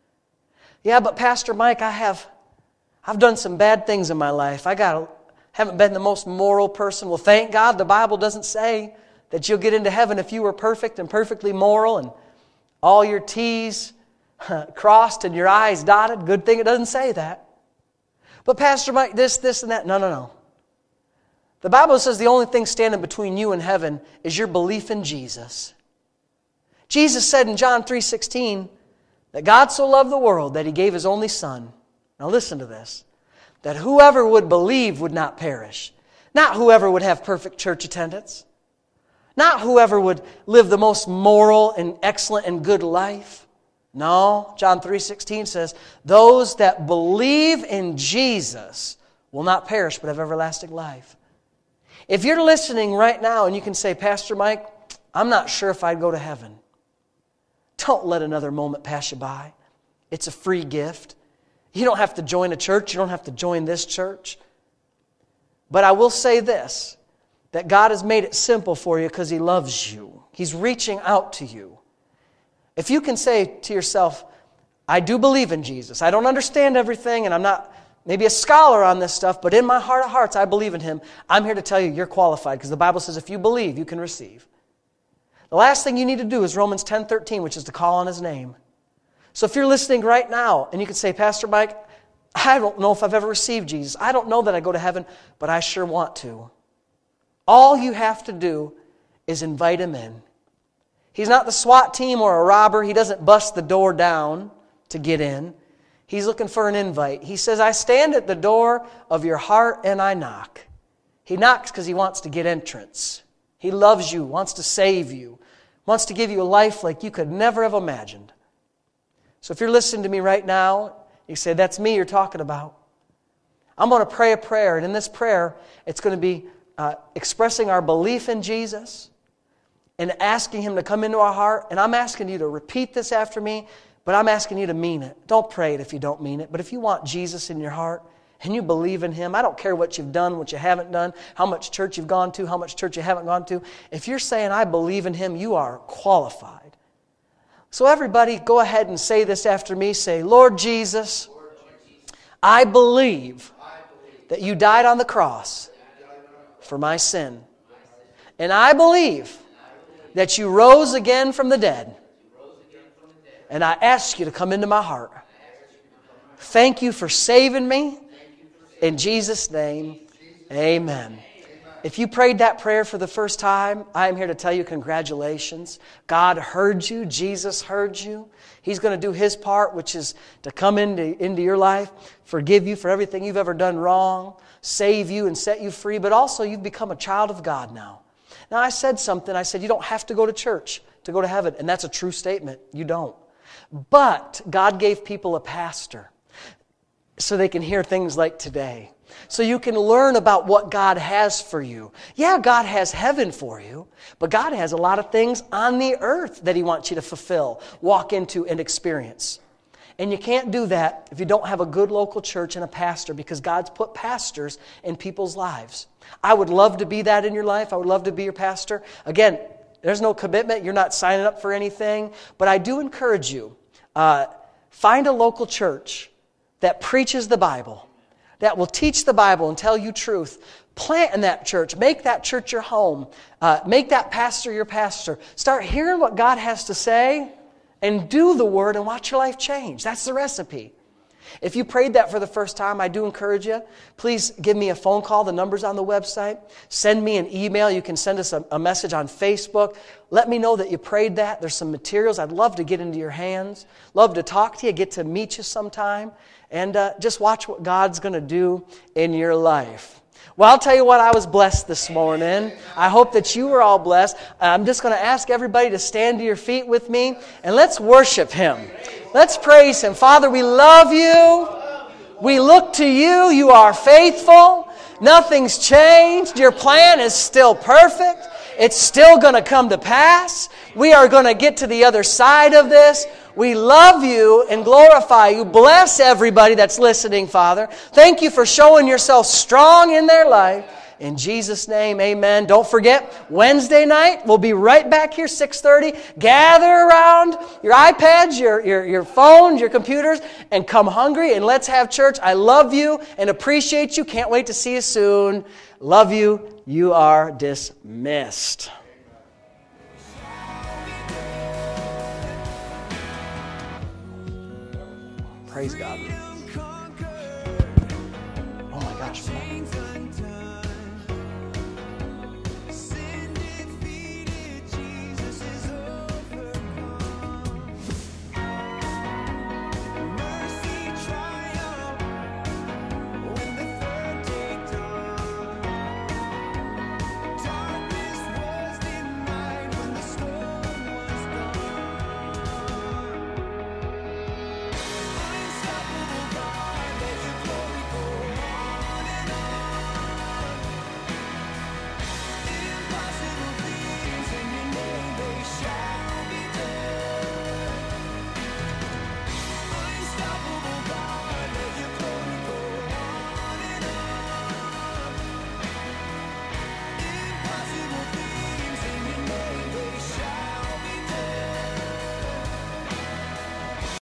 Yeah, but Pastor Mike, I have, I've done some bad things in my life. I got, haven't been the most moral person. Well, thank God the Bible doesn't say that you'll get into heaven if you were perfect and perfectly moral and all your T's crossed and your I's dotted. Good thing it doesn't say that. But Pastor Mike, this, this, and that. No, no, no. The Bible says the only thing standing between you and heaven is your belief in Jesus. Jesus said in John three sixteen that God so loved the world that He gave His only Son. Now listen to this. That whoever would believe would not perish. Not whoever would have perfect church attendance. Not whoever would live the most moral and excellent and good life. No, John three sixteen says, those that believe in Jesus will not perish but have everlasting life. If you're listening right now and you can say, Pastor Mike, I'm not sure if I'd go to heaven. Don't let another moment pass you by. It's a free gift. You don't have to join a church. You don't have to join this church. But I will say this, that God has made it simple for you because He loves you. He's reaching out to you. If you can say to yourself, I do believe in Jesus. I don't understand everything, and I'm not maybe a scholar on this stuff, but in my heart of hearts, I believe in Him. I'm here to tell you you're qualified because the Bible says if you believe, you can receive. The last thing you need to do is Romans ten thirteen, which is to call on His name. So if you're listening right now and you can say, Pastor Mike, I don't know if I've ever received Jesus. I don't know that I go to heaven, but I sure want to. All you have to do is invite Him in. He's not the SWAT team or a robber. He doesn't bust the door down to get in. He's looking for an invite. He says, I stand at the door of your heart and I knock. He knocks because He wants to get entrance. He loves you, wants to save you, wants to give you a life like you could never have imagined. So if you're listening to me right now, you say, that's me you're talking about. I'm going to pray a prayer, and in this prayer, it's going to be uh, expressing our belief in Jesus and asking Him to come into our heart. And I'm asking you to repeat this after me, but I'm asking you to mean it. Don't pray it if you don't mean it. But if you want Jesus in your heart and you believe in Him, I don't care what you've done, what you haven't done, how much church you've gone to, how much church you haven't gone to. If you're saying, I believe in Him, you are qualified. So everybody, go ahead and say this after me. Say, Lord Jesus, I believe that you died on the cross for my sin. And I believe that you rose again from the dead. And I ask you to come into my heart. Thank you for saving me. In Jesus' name, amen. If you prayed that prayer for the first time, I am here to tell you congratulations. God heard you. Jesus heard you. He's going to do His part, which is to come into, into your life, forgive you for everything you've ever done wrong, save you and set you free, but also you've become a child of God now. Now, I said something. I said you don't have to go to church to go to heaven, and that's a true statement. You don't. But God gave people a pastor so they can hear things like today. So you can learn about what God has for you. Yeah, God has heaven for you, but God has a lot of things on the earth that He wants you to fulfill, walk into, and experience. And you can't do that if you don't have a good local church and a pastor, because God's put pastors in people's lives. I would love to be that in your life. I would love to be your pastor. Again, there's no commitment. You're not signing up for anything. But I do encourage you, uh, find a local church that preaches the Bible, that will teach the Bible and tell you truth. Plant in that church. Make that church your home. Uh, make that pastor your pastor. Start hearing what God has to say and do the Word and watch your life change. That's the recipe. If you prayed that for the first time, I do encourage you. Please give me a phone call. The number's on the website. Send me an email. You can send us a, a message on Facebook. Let me know that you prayed that. There's some materials I'd love to get into your hands. Love to talk to you, get to meet you sometime. And uh, just watch what God's going to do in your life. Well, I'll tell you what, I was blessed this morning. I hope that you were all blessed. I'm just going to ask everybody to stand to your feet with me, and let's worship Him. Let's praise Him. Father, we love you. We look to you. You are faithful. Nothing's changed. Your plan is still perfect. It's still going to come to pass. We are going to get to the other side of this. We love you and glorify you. Bless everybody that's listening, Father. Thank you for showing yourself strong in their life. In Jesus' name, amen. Don't forget, Wednesday night, we'll be right back here, six thirty. Gather around your iPads, your, your, your phones, your computers, and come hungry, and let's have church. I love you and appreciate you. Can't wait to see you soon. Love you. You are dismissed. Praise God.